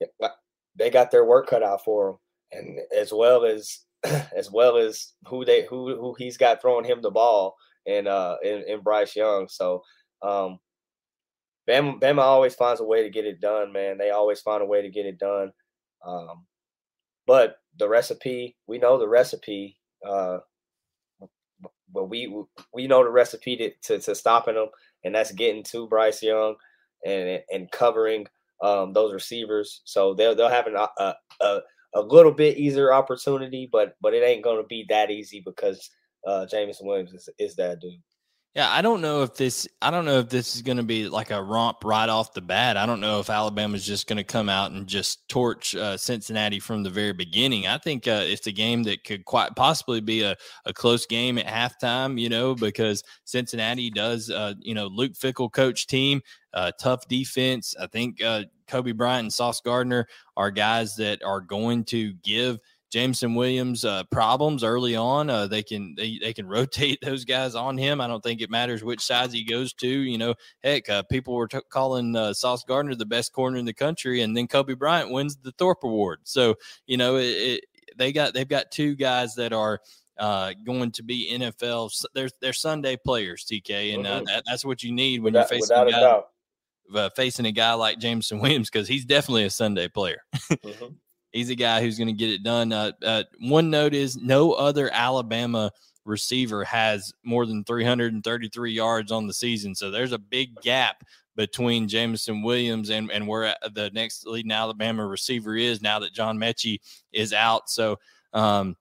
they got their work cut out for him, and as well as as well as who they who who he's got throwing him the ball, and uh in, in Bryce Young. So um, Bama Bama always finds a way to get it done, man. They always find a way to get it done. Um, but the recipe, we know the recipe. Uh, but we we know the recipe to to, to stopping them, and that's getting to Bryce Young and and covering um, those receivers. So they'll they'll have an, a a a little bit easier opportunity, but but it ain't going to be that easy because uh, Jameson Williams is, is that dude. Yeah, I don't know if this I don't know if this is going to be like a romp right off the bat. I don't know if Alabama's just going to come out and just torch uh, Cincinnati from the very beginning. I think uh, it's a game that could quite possibly be a, a close game at halftime, you know, because Cincinnati does, uh, you know, Luke Fickell coach team, uh, tough defense. I think uh, Kobe Bryant and Sauce Gardner are guys that are going to give Jameson Williams uh, problems early on. Uh, they can they, they can rotate those guys on him. I don't think it matters which sides he goes to. You know, heck, uh, people were t- calling uh, Sauce Gardner the best corner in the country, and then Kobe Bryant wins the Thorpe Award. So you know, it, it, they got they've got two guys that are uh, going to be N F L. They're they're Sunday players, T K, and uh, mm-hmm. that, that's what you need when without, you're facing without a guy, a doubt. Uh, facing a guy like Jameson Williams, because he's definitely a Sunday player. mm-hmm. He's a guy who's going to get it done. Uh, uh, one note is no other Alabama receiver has more than three hundred thirty-three yards on the season. So there's a big gap between Jameson Williams and, and where the next leading Alabama receiver is now that John Mechie is out. So um,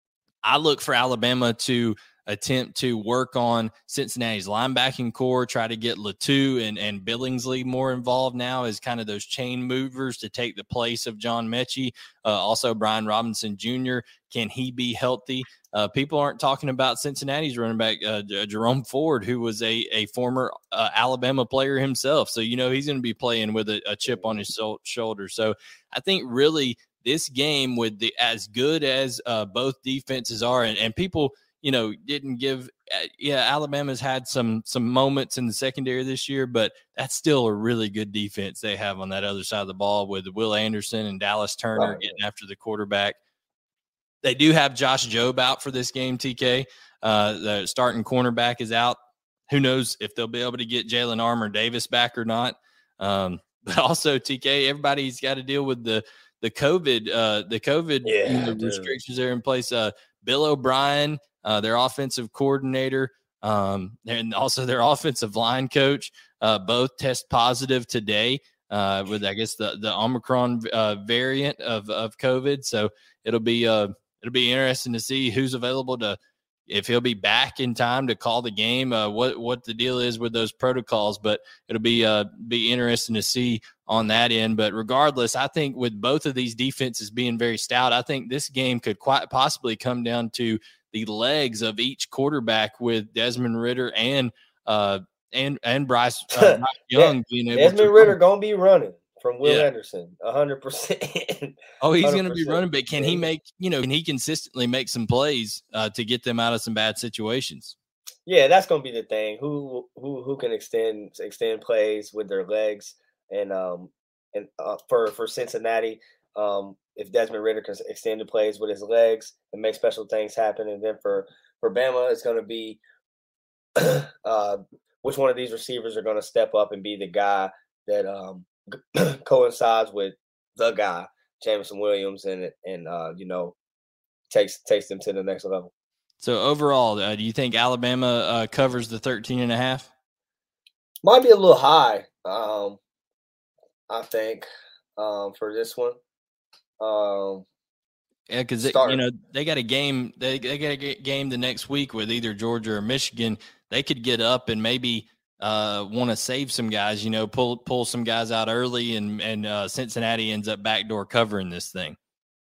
I look for Alabama to attempt to work on Cincinnati's linebacking core, try to get Latu and, and Billingsley more involved now as kind of those chain movers to take the place of John Mechie. Uh, also, Brian Robinson Junior, can he be healthy? Uh, people aren't talking about Cincinnati's running back, uh, Jerome Ford, who was a, a former uh, Alabama player himself. So, you know, he's going to be playing with a, a chip on his so- shoulder. So I think really this game with the as good as uh, both defenses are, and, and people – you know, didn't give uh, – yeah, Alabama's had some some moments in the secondary this year, but that's still a really good defense they have on that other side of the ball with Will Anderson and Dallas Turner oh, getting yeah. after the quarterback. They do have Josh Jobe out for this game, T K. Uh, the starting cornerback is out. Who knows if they'll be able to get Jalen Armour Davis back or not. Um, but also, T K, everybody's got to deal with the the COVID, uh, the COVID yeah, you know, restrictions that are in place. Uh, Bill O'Brien – Uh, their offensive coordinator, um, and also their offensive line coach, uh, both test positive today uh, with, I guess, the the Omicron uh, variant of of COVID. So it'll be uh, it'll be interesting to see who's available to, if he'll be back in time to call the game. Uh, what what the deal is with those protocols, but it'll be uh, be interesting to see on that end. But regardless, I think with both of these defenses being very stout, I think this game could quite possibly come down to the legs of each quarterback, with Desmond Ridder and uh and and Bryce, uh, Bryce Young yeah. being able Desmond to Ridder run. Gonna be running from Will yeah. Anderson, a hundred percent. Oh, he's gonna be running, but can yeah. he make you know can he consistently make some plays uh, to get them out of some bad situations? Yeah, that's gonna be the thing. Who who who can extend extend plays with their legs, and um and uh, for for Cincinnati. Um, if Desmond Ridder can extend the plays with his legs and make special things happen. And then for, for Bama, it's going to be uh, which one of these receivers are going to step up and be the guy that um, coincides with the guy, Jameson Williams, and, and uh, you know, takes takes them to the next level. So overall, uh, do you think Alabama uh, covers the thirteen and a half? Might be a little high, um, I think, um, for this one. Um, yeah, because you know they got a game. They they got a game the next week with either Georgia or Michigan. They could get up and maybe uh, want to save some guys. You know, pull pull some guys out early, and and uh, Cincinnati ends up backdoor covering this thing.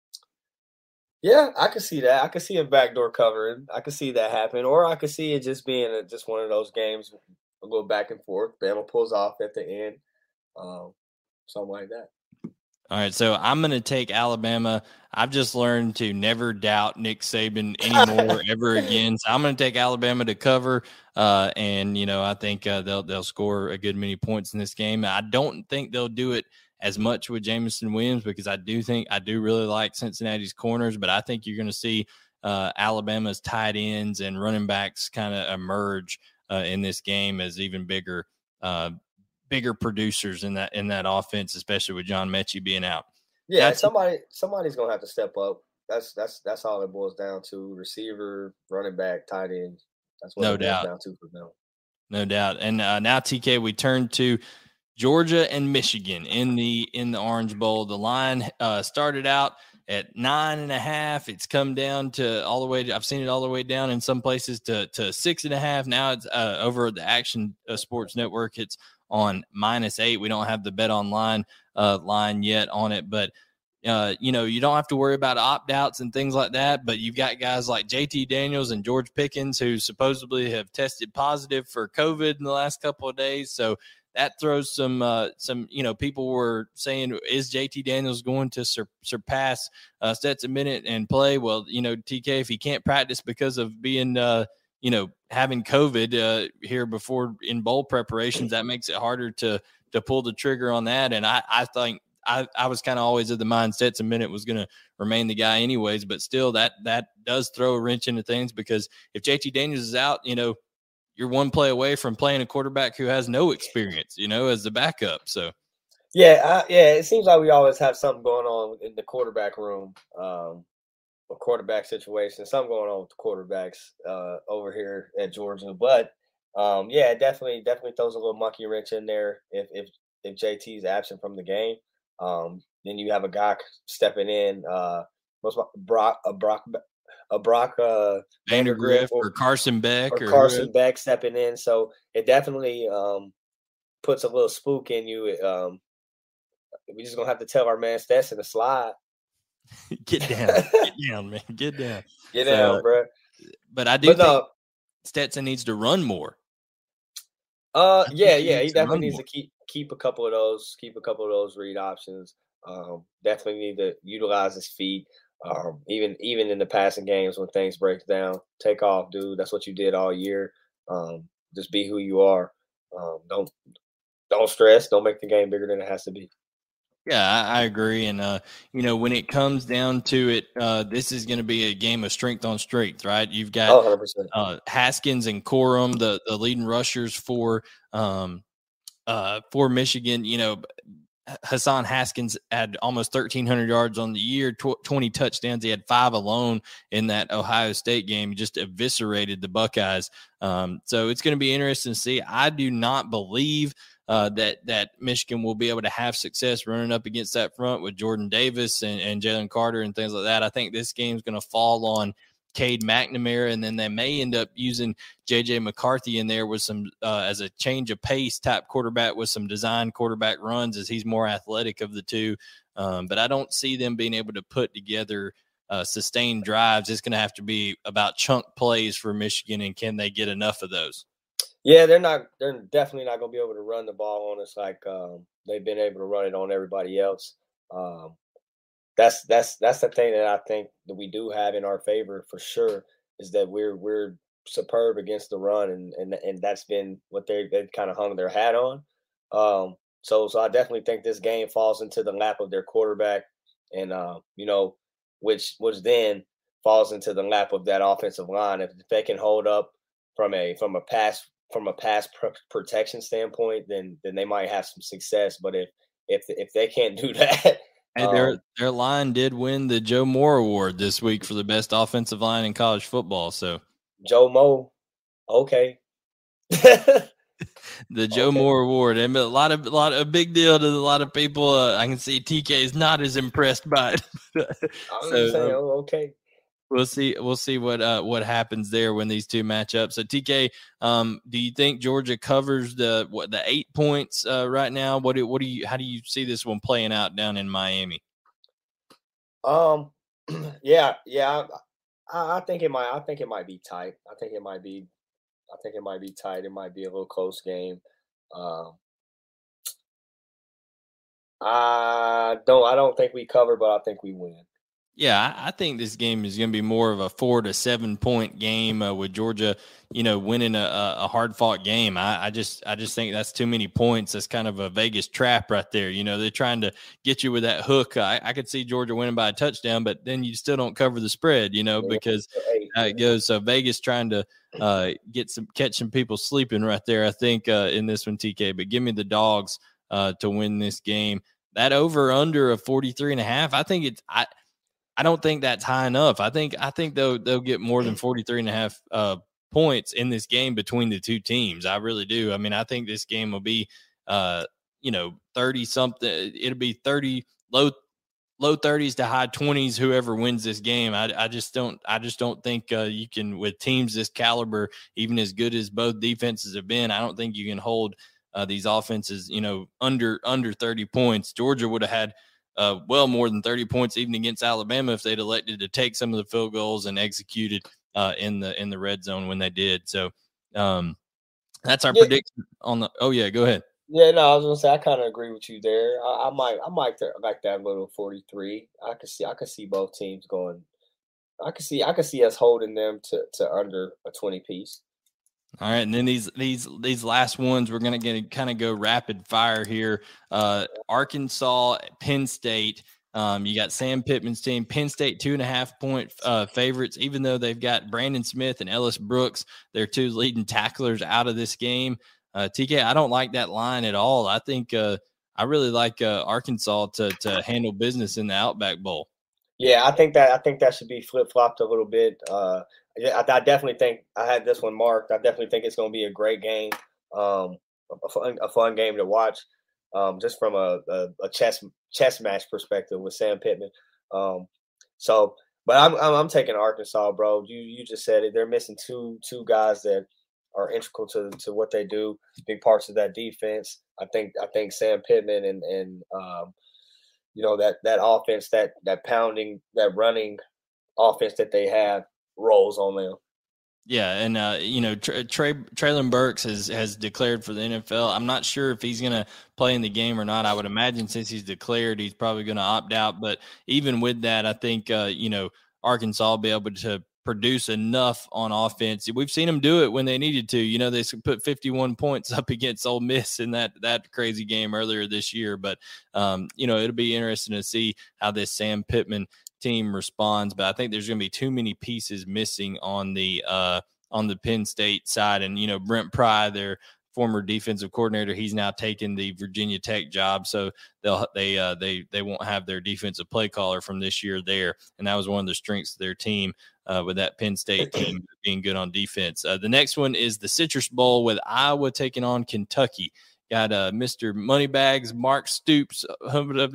Yeah, I could see that. I could see a backdoor covering. I could see that happen, or I could see it just being a, just one of those games, a little back and forth. Bama pulls off at the end, um, something like that. All right, so I'm going to take Alabama. I've just learned to never doubt Nick Saban anymore ever again. So I'm going to take Alabama to cover, uh, and you know I think uh, they'll they'll score a good many points in this game. I don't think they'll do it as much with Jameson Williams because I do think I do really like Cincinnati's corners, but I think you're going to see uh, Alabama's tight ends and running backs kind of emerge uh, in this game as even bigger. Uh, bigger producers in that in that offense, especially with John Mechie being out. Yeah, that's somebody somebody's gonna have to step up. That's that's that's all it boils down to. Receiver, running back, tight end. That's what no it boils doubt. down to for them. No doubt. And uh, now, T K, we turn to Georgia and Michigan in the in the Orange Bowl. The line uh, started out at nine and a half. It's come down to all the way. To, I've seen it all the way down in some places to to six and a half. Now it's uh, over the Action uh, Sports Network. It's on minus eight. We don't have the Bet Online uh, line yet on it, but uh, you know, you don't have to worry about opt-outs and things like that. But you've got guys like J T Daniels and George Pickens who supposedly have tested positive for COVID in the last couple of days. So that throws some, uh, some, you know, people were saying, is J T Daniels going to sur- surpass uh, Stetson Bennett and play? Well, you know, T K, if he can't practice because of being, uh, you know, having COVID uh, here before in bowl preparations, that makes it harder to to pull the trigger on that. And I, I think I, I was kind of always of the mind Stetson Bennett was going to remain the guy anyways, but still that that does throw a wrench into things because if J T Daniels is out, you know, you're one play away from playing a quarterback who has no experience, you know, as the backup. So, yeah, I, yeah, it seems like we always have something going on in the quarterback room, um, a quarterback situation, something going on with the quarterbacks uh, over here at Georgia. But um, yeah, it definitely, definitely throws a little monkey wrench in there if if if J T is absent from the game. Um, then you have a guy stepping in, uh, what's my, Brock, a Brock. A Brock uh, Vandagriff or, or Carson Beck or, or Carson who? Beck stepping in, so it definitely um, puts a little spook in you. Um, we just gonna have to tell our man Stetson to slide. Get down, get down, man, get down, get so, down, bro. But I do but think no, Stetson needs to run more. Uh, yeah, he yeah, he definitely needs more. to keep keep a couple of those, keep a couple of those read options. Um, definitely need to utilize his feet. Um, even even in the passing games when things break down, take off, dude. That's what you did all year. Um, just be who you are. Um, don't don't stress. Don't make the game bigger than it has to be. Yeah, I, I agree. And uh, you know, when it comes down to it, uh, this is going to be a game of strength on strength, right? You've got oh, one hundred percent. Uh, Haskins and Corum, the the leading rushers for um, uh, for Michigan. You know, Hassan Haskins had almost thirteen hundred yards on the year, tw- twenty touchdowns. He had five alone in that Ohio State game. He just eviscerated the Buckeyes. Um, so it's going to be interesting to see. I do not believe uh, that that Michigan will be able to have success running up against that front with Jordan Davis and, and Jalen Carter and things like that. I think this game is going to fall on Cade McNamara, and then they may end up using J J McCarthy in there with some uh, as a change of pace type quarterback with some design quarterback runs as he's more athletic of the two. Um, but I don't see them being able to put together uh, sustained drives. It's going to have to be about chunk plays for Michigan, and can they get enough of those? Yeah, they're not. They're definitely not going to be able to run the ball on us like um, they've been able to run it on everybody else. Um, That's that's that's the thing that I think that we do have in our favor for sure is that we're we're superb against the run, and and and that's been what they they've kind of hung their hat on. Um, so so I definitely think this game falls into the lap of their quarterback, and uh, you know, which which then falls into the lap of that offensive line. If they can hold up from a from a pass from a pass pr- protection standpoint, then then they might have some success. But if if if they can't do that. Hey, their um, their line did win the Joe Moore Award this week for the best offensive line in college football. So Joe Moe, okay. The Joe okay. Moore Award, and a lot of a lot of a big deal to a lot of people. Uh, I can see T K is not as impressed by it. I'm so, saying, oh, okay. We'll see. We'll see what uh, what happens there when these two match up. So T K, um, do you think Georgia covers the what the eight points uh, right now? What do what do you how do you see this one playing out down in Miami? Um, yeah, yeah, I, I think it might. I think it might be tight. I think it might be. I think it might be tight. It might be a little close game. Um, I don't. I don't think we cover, but I think we win. Yeah, I think this game is going to be more of a four to seven point game uh, with Georgia, you know, winning a, a hard fought game. I, I just, I just think that's too many points. That's kind of a Vegas trap right there. You know, they're trying to get you with that hook. I, I could see Georgia winning by a touchdown, but then you still don't cover the spread, you know, because how it goes. So Vegas trying to uh, get some, catch some people sleeping right there. I think uh, in this one, T K. But give me the Dogs uh, to win this game. That over under of forty-three and a half. I think it's. I. I don't think that's high enough. I think I think they'll they'll get more than forty-three and a half uh, points in this game between the two teams. I really do. I mean, I think this game will be uh, you know, thirty something. It'll be thirty low, low thirties to high twenties, whoever wins this game. I, I just don't, I just don't think uh, you can, with teams this caliber, even as good as both defenses have been, I don't think you can hold uh, these offenses, you know, under, under thirty points. Georgia would have had uh, well more than thirty points even against Alabama if they'd elected to take some of the field goals and executed uh, in the, in the red zone when they did. So um, that's our yeah. prediction on the, oh yeah, go ahead. Yeah, no, I was gonna say I kind of agree with you there. I, I might, I might like that little forty-three. I could see, I could see both teams going. I could see, I could see us holding them to, to under a twenty piece. All right, and then these these these last ones we're gonna get kind of go rapid fire here. Uh, Arkansas, Penn State. Um, you got Sam Pittman's team. Penn State two and a half point uh, favorites, even though they've got Brandon Smith and Ellis Brooks, their two leading tacklers, out of this game. Uh, T K, I don't like that line at all. I think uh, I really like uh, Arkansas to to handle business in the Outback Bowl. Yeah, I think that I think that should be flip flopped a little bit. Uh, I, I definitely think I had this one marked. I definitely think it's going to be a great game, um, a fun a fun game to watch, um, just from a, a, a chess chess match perspective with Sam Pittman. Um, so, but I'm, I'm I'm taking Arkansas, bro. You you just said it. They're missing two two guys that are integral to, to what they do, big parts of that defense. I think I think Sam Pittman and and um, you know that that offense, that that pounding, that running offense that they have rolls on them. Yeah, and uh, you know Trey, Trey Traylon Burks has has declared for the N F L. I'm not sure if he's going to play in the game or not. I would imagine since he's declared, he's probably going to opt out. But even with that, I think uh, you know Arkansas will be able to produce enough on offense. We've seen them do it when they needed to. You know, they put fifty-one points up against Ole Miss in that that crazy game earlier this year. But, um, you know, it'll be interesting to see how this Sam Pittman team responds. But I think there's going to be too many pieces missing on the uh, on the Penn State side. And, you know, Brent Pry, their former defensive coordinator, he's now taken the Virginia Tech job, so they'll they uh, they they won't have their defensive play caller from this year there, and that was one of the strengths of their team uh, with that Penn State team being good on defense. Uh, the next one is the Citrus Bowl with Iowa taking on Kentucky. Got uh, Mister Moneybags, Mark Stoops, uh, hauling up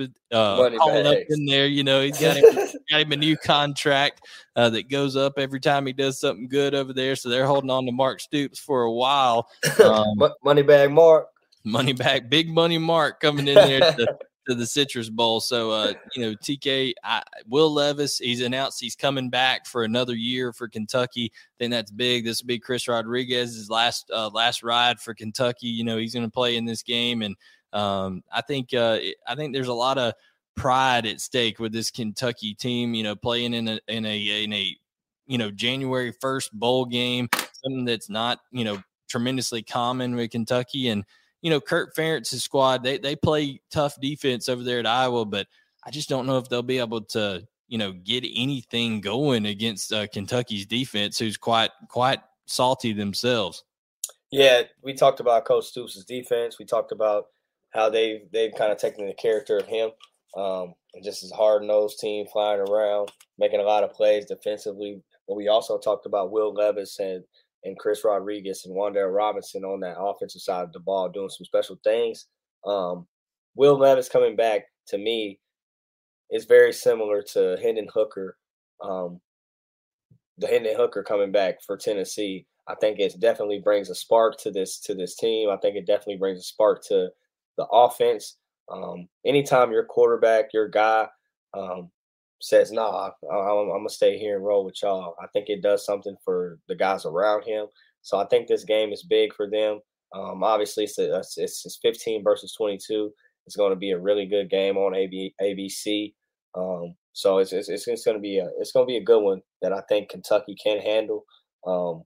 in there. You know, he's got him, got him a new contract uh, that goes up every time he does something good over there. So they're holding on to Mark Stoops for a while. Um, Moneybag Mark. Moneybag, big money Mark coming in there to, to the Citrus Bowl. So, uh, you know, T K, I, Will Levis, he's announced he's coming back for another year for Kentucky. I think that's big. This will be Chris Rodriguez's last uh, last ride for Kentucky. You know, he's going to play in this game, and um, I think uh, I think there's a lot of pride at stake with this Kentucky team. You know, playing in a in a in a you know January first bowl game, something that's not you know tremendously common with Kentucky. And you know, Kirk Ferentz's squad, they they play tough defense over there at Iowa, but I just don't know if they'll be able to, you know, get anything going against uh, Kentucky's defense, who's quite quite salty themselves. Yeah, we talked about Coach Stoops' defense. We talked about how they've they've kind of taken the character of him, um, and just his hard-nosed team flying around, making a lot of plays defensively. But we also talked about Will Levis and and Chris Rodriguez and Wan'Dale Robinson on that offensive side of the ball doing some special things. Um, Will Levis coming back, to me, is very similar to Hendon Hooker. Um, the Hendon Hooker coming back for Tennessee, I think it definitely brings a spark to this to this team. I think it definitely brings a spark to the offense. Um, anytime your quarterback, your guy, um, says, no, nah, I'm, I'm going to stay here and roll with y'all, I think it does something for the guys around him. So I think this game is big for them. Um, obviously, it's, a, it's, it's fifteen versus twenty-two. It's going to be a really good game on A B C. Um, so it's it's, it's, it's going to be a it's going to be a good one that I think Kentucky can handle. Um,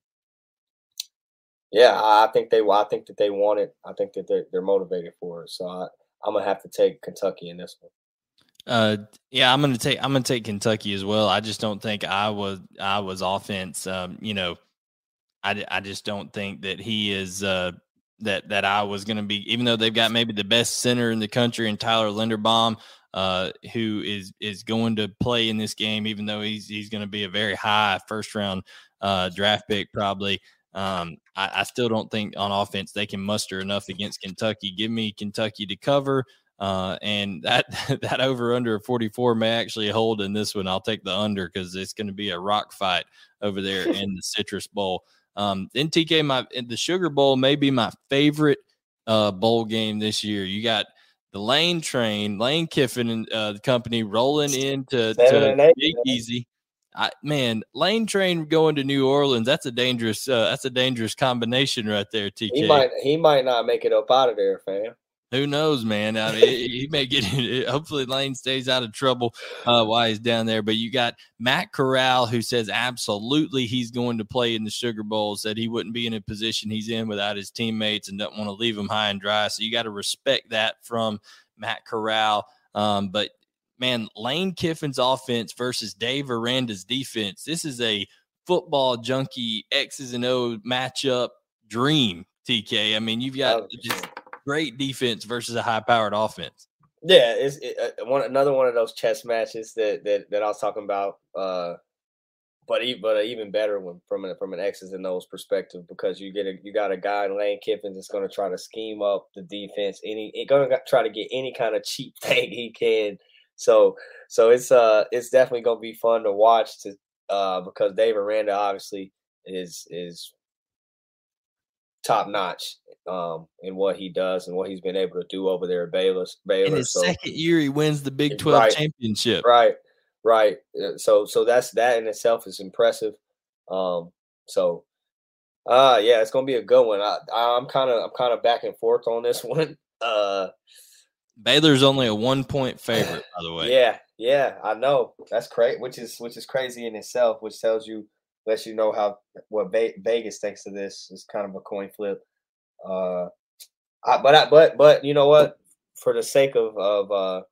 yeah, I think they I think that they want it. I think that they're, they're motivated for it. So I, I'm gonna have to take Kentucky in this one. Uh, yeah, I'm gonna take I'm gonna take Kentucky as well. I just don't think Iowa Iowa's offense. Um, you know, I, I just don't think that he is uh that that Iowa's gonna be. Even though they've got maybe the best center in the country in Tyler Linderbaum, uh, who is is going to play in this game, even though he's he's going to be a very high first round uh draft pick probably. Um, I, I still don't think on offense they can muster enough against Kentucky. Give me Kentucky to cover. Uh, and that that over under forty-four may actually hold in this one. I'll take the under because it's going to be a rock fight over there in the Citrus Bowl. Um, then T K, my the Sugar Bowl may be my favorite uh, bowl game this year. You got the Lane Train, Lane Kiffin and uh, the company rolling into to Big Easy. I, man, Lane Train going to New Orleans, that's a dangerous uh, that's a dangerous combination right there, T K. He might he might not make it up out of there, fam. Who knows, man? I mean, he may get – hopefully Lane stays out of trouble uh, while he's down there. But you got Matt Corral, who says absolutely he's going to play in the Sugar Bowl, said he wouldn't be in a position he's in without his teammates and doesn't want to leave them high and dry. So you got to respect that from Matt Corral. Um, but, man, Lane Kiffin's offense versus Dave Aranda's defense, this is a football junkie X's and O matchup dream, T K. I mean, you've got just – great defense versus a high-powered offense. Yeah, it's it, uh, one another one of those chess matches that that, that I was talking about. Uh, but even but an even better one from an from an X's and O's perspective, because you get a you got a guy in Lane Kiffin that's going to try to scheme up the defense. Any going to try to get any kind of cheap thing he can. So so it's uh it's definitely going to be fun to watch to uh because Dave Aranda obviously is is top notch um, in what he does and what he's been able to do over there at Baylor. Baylor. In his so, second year, he wins the Big twelve right, championship. Right, right. So, so that's that in itself is impressive. Um, so, uh yeah, it's gonna be a good one. I, I'm kind of, I'm kind of back and forth on this one. Uh, Baylor's only a one point favorite, by the way. Yeah, yeah, I know. That's crazy, which is which is crazy in itself, which tells you. Lets you know how what Vegas thinks of this. Is kind of a coin flip. Uh, I, but I, but but you know what? For the sake of of uh,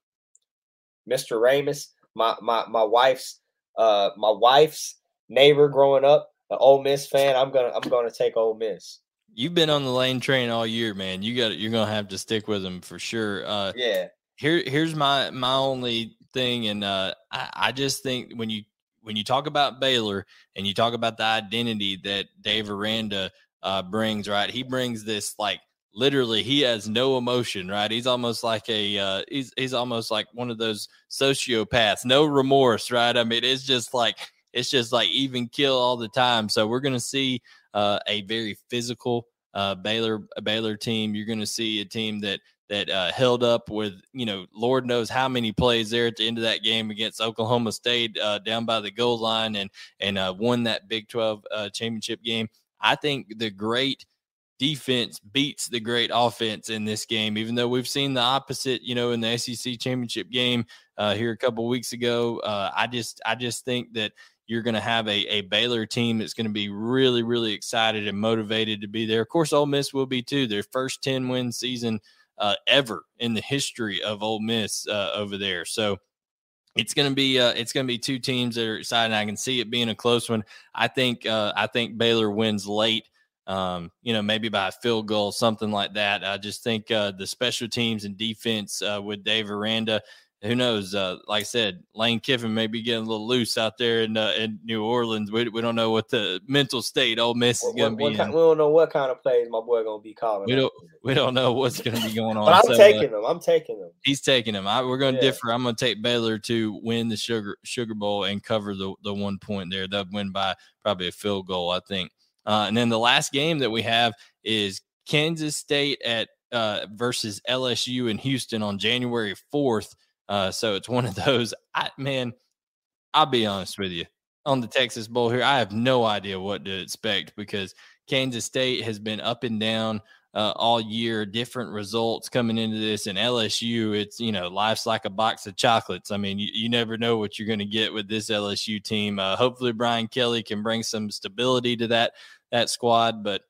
Mister Ramus, my my my wife's uh my wife's neighbor growing up, an Ole Miss fan. I'm gonna I'm gonna take Ole Miss. You've been on the Lane Train all year, man. You got you're gonna have to stick with them for sure. Uh, yeah. Here here's my my only thing, and uh, I, I just think when you. When you talk about Baylor and you talk about the identity that Dave Aranda uh, brings, right? He brings this like literally he has no emotion, right? He's almost like a uh, he's he's almost like one of those sociopaths, no remorse, right? I mean, it's just like it's just like even kill all the time. So we're gonna see uh, a very physical uh, Baylor a Baylor team. You're gonna see a team that. that uh, held up with, you know, Lord knows how many plays there at the end of that game against Oklahoma State uh, down by the goal line and and uh, won that Big twelve uh, championship game. I think the great defense beats the great offense in this game, even though we've seen the opposite, you know, in the S E C championship game uh, here a couple of weeks ago. Uh, I just I just think that you're going to have a, a Baylor team that's going to be really, really excited and motivated to be there. Of course, Ole Miss will be too. Their first ten-win season Uh, ever in the history of Ole Miss uh, over there. So it's going to be uh, it's going to be two teams that are excited. I can see it being a close one. I think uh, I think Baylor wins late, um, you know, maybe by a field goal, something like that. I just think uh, the special teams and defense uh, with Dave Aranda, who knows? Uh, like I said, Lane Kiffin may be getting a little loose out there in uh, in New Orleans. We, we don't know what the mental state Ole Miss is going to be in. Kind, we don't know what kind of plays my boy going to be calling. We don't. We don't know what's going to be going on. But I'm so, taking uh, him. I'm taking him. He's taking him. I, we're going to yeah. differ. I'm going to take Baylor to win the Sugar Sugar Bowl and cover the the one point there. They'll win by probably a field goal, I think. Uh, and then the last game that we have is Kansas State at uh, versus L S U in Houston on January fourth. Uh, so it's one of those. I, man, I'll be honest with you. On the Texas Bowl here, I have no idea what to expect because Kansas State has been up and down uh, all year, different results coming into this. And L S U, it's, you know, life's like a box of chocolates. I mean, you, you never know what you're going to get with this L S U team. Uh, hopefully Brian Kelly can bring some stability to that, that squad. But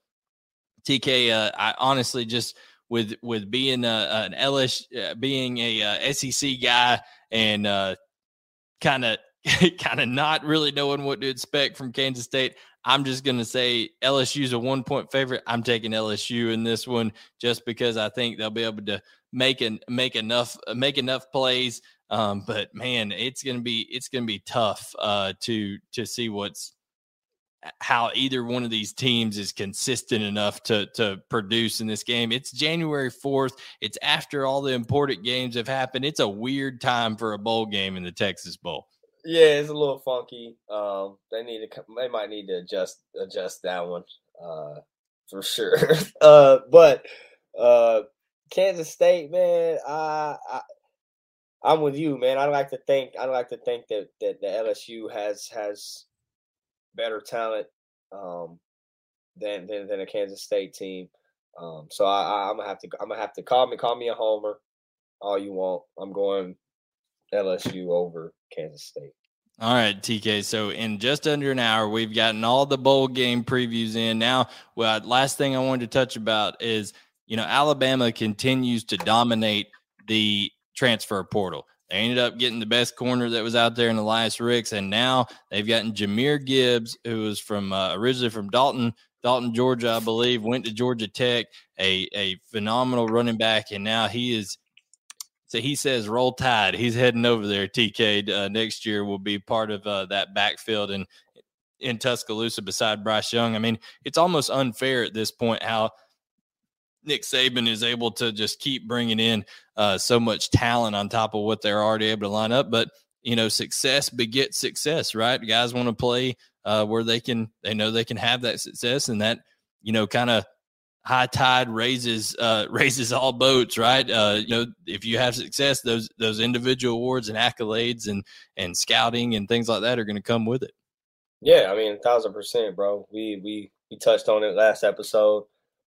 T K, uh, I honestly just – with with being a, an L S U, uh, being a uh, S E C guy and kind of kind of not really knowing what to expect from Kansas State, I'm just going to say L S U's a one-point favorite. I'm taking L S U in this one just because I think they'll be able to make an, make enough make enough plays. Um, but man, it's going to be it's going to be tough uh, to to see what's how either one of these teams is consistent enough to to produce in this game. It's January fourth. It's after all the important games have happened. It's a weird time for a bowl game in the Texas Bowl. Yeah, it's a little funky. Um, they need to. They might need to adjust adjust that one uh, for sure. uh, but uh, Kansas State, man, I, I I'm with you, man. I like to think. I like to think that that the L S U has has better talent um, than, than than a Kansas State team. Um, so I, I, I'm gonna have to I'm gonna have to call me call me a homer all you want. I'm going L S U over Kansas State. All right, T K. So in just under an hour, we've gotten all the bowl game previews in. Now, well, last thing I wanted to touch about is, you know, Alabama continues to dominate the transfer portal. They ended up getting the best corner that was out there in Elias Ricks, and now they've gotten Jahmyr Gibbs, who was from uh, originally from Dalton, Dalton, Georgia, I believe, went to Georgia Tech, a a phenomenal running back, and now he is. So he says, "Roll Tide." He's heading over there. T K uh, next year will be part of uh, that backfield in in Tuscaloosa beside Bryce Young. I mean, it's almost unfair at this point how Nick Saban is able to just keep bringing in uh, so much talent on top of what they're already able to line up. But, you know, success begets success, right? Guys want to play uh, where they can, they know they can have that success, and that, you know, kind of high tide raises, uh, raises all boats, right? Uh, you know, if you have success, those, those individual awards and accolades and, and scouting and things like that are going to come with it. Yeah. I mean, a thousand percent, bro. We, we, we touched on it last episode.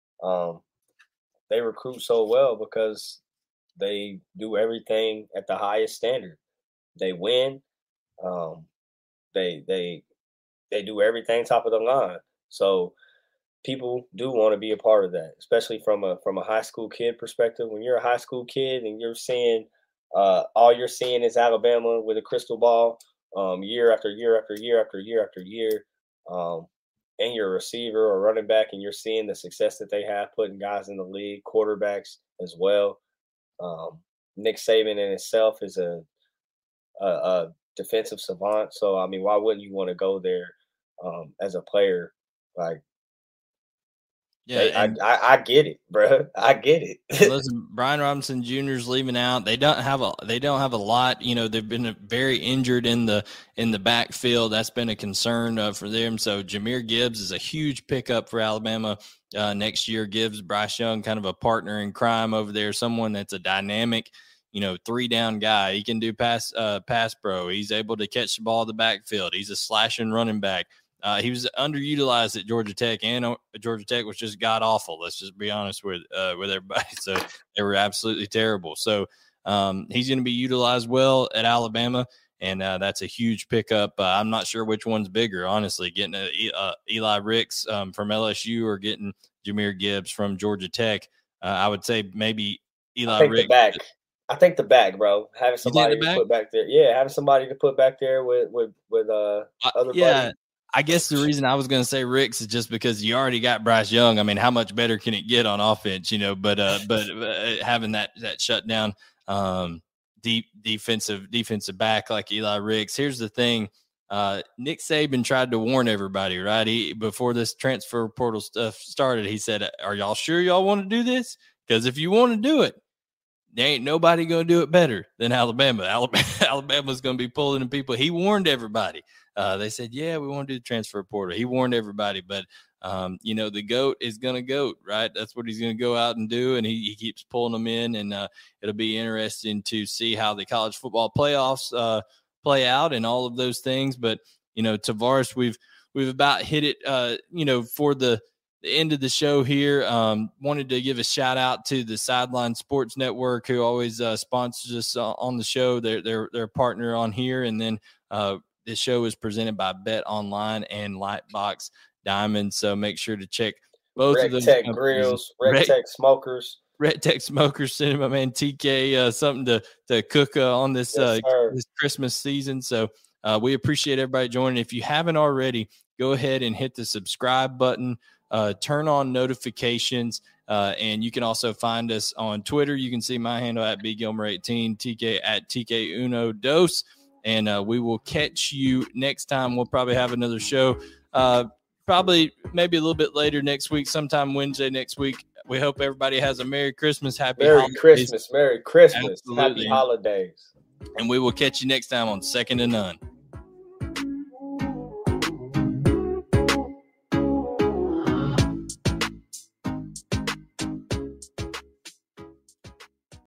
Um, They recruit so well because they do everything at the highest standard. They win. Um, they they they do everything top of the line. So people do want to be a part of that, especially from a from a high school kid perspective. When you're a high school kid and you're seeing uh, all you're seeing is Alabama with a crystal ball, um, year after year after year after year after year. Um, and you're a receiver or running back, and you're seeing the success that they have putting guys in the league, quarterbacks as well. Um, Nick Saban in itself is a, a, a defensive savant. So, I mean, why wouldn't you want to go there um, as a player? Like, yeah, they, I, I I get it, bro. I get it. Listen, Brian Robinson Junior is leaving out. They don't have a they don't have a lot. You know, they've been very injured in the in the backfield. That's been a concern uh, for them. So Jahmyr Gibbs is a huge pickup for Alabama uh, next year. Gives Bryce Young kind of a partner in crime over there, someone that's a dynamic, you know, three down guy. He can do pass uh, pass pro. He's able to catch the ball in the backfield. He's a slashing running back. Uh, he was underutilized at Georgia Tech, and uh, Georgia Tech was just god awful. Let's just be honest with uh, with everybody. So they were absolutely terrible. So um, he's going to be utilized well at Alabama, and uh, that's a huge pickup. Uh, I'm not sure which one's bigger, honestly, getting a, uh, Eli Ricks um, from L S U or getting Jahmyr Gibbs from Georgia Tech. Uh, I would say maybe Eli I think Ricks. The back. I think the back, bro. Having somebody to back? put back there. Yeah, having somebody to put back there with with with uh other uh, yeah. buddies. I guess the reason I was going to say Ricks is just because you already got Bryce Young. I mean, how much better can it get on offense, you know? But uh, but uh, having that that shutdown um, deep defensive defensive back like Eli Ricks. Here's the thing: uh, Nick Saban tried to warn everybody, right? He before this transfer portal stuff started, he said, "Are y'all sure y'all want to do this? Because if you want to do it, there ain't nobody going to do it better than Alabama. Alabama Alabama's going to be pulling in people." He warned everybody. Uh, they said, yeah, we want to do the transfer portal. He warned everybody, but, um, you know, the GOAT is going to GOAT, right? That's what he's going to go out and do, and he, he keeps pulling them in, and uh, it'll be interesting to see how the college football playoffs uh, play out and all of those things. But, you know, Tavares, we've we've about hit it, uh, you know, for the, the end of the show here. Um, wanted to give a shout-out to the Sideline Sports Network, who always uh, sponsors us on the show. They're, they're, they're a partner on here, and then uh, – this show is presented by Bet Online and Lightbox Diamond. So make sure to check both Rec of those. Tech Grills, Rec, Rec Tech Smokers. Rec Tech Smokers, send my man T K uh, something to, to cook uh, on this, yes, uh, this Christmas season. So uh, we appreciate everybody joining. If you haven't already, go ahead and hit the subscribe button, uh, turn on notifications, uh, and you can also find us on Twitter. You can see my handle at B Gilmer eighteen, T K at T K Uno Dos. And uh, we will catch you next time. We'll probably have another show uh, probably maybe a little bit later next week, sometime Wednesday next week. We hope everybody has a Merry Christmas, Happy Merry Holidays. Christmas, Merry Christmas, Absolutely. Happy Holidays. And we will catch you next time on Second to None.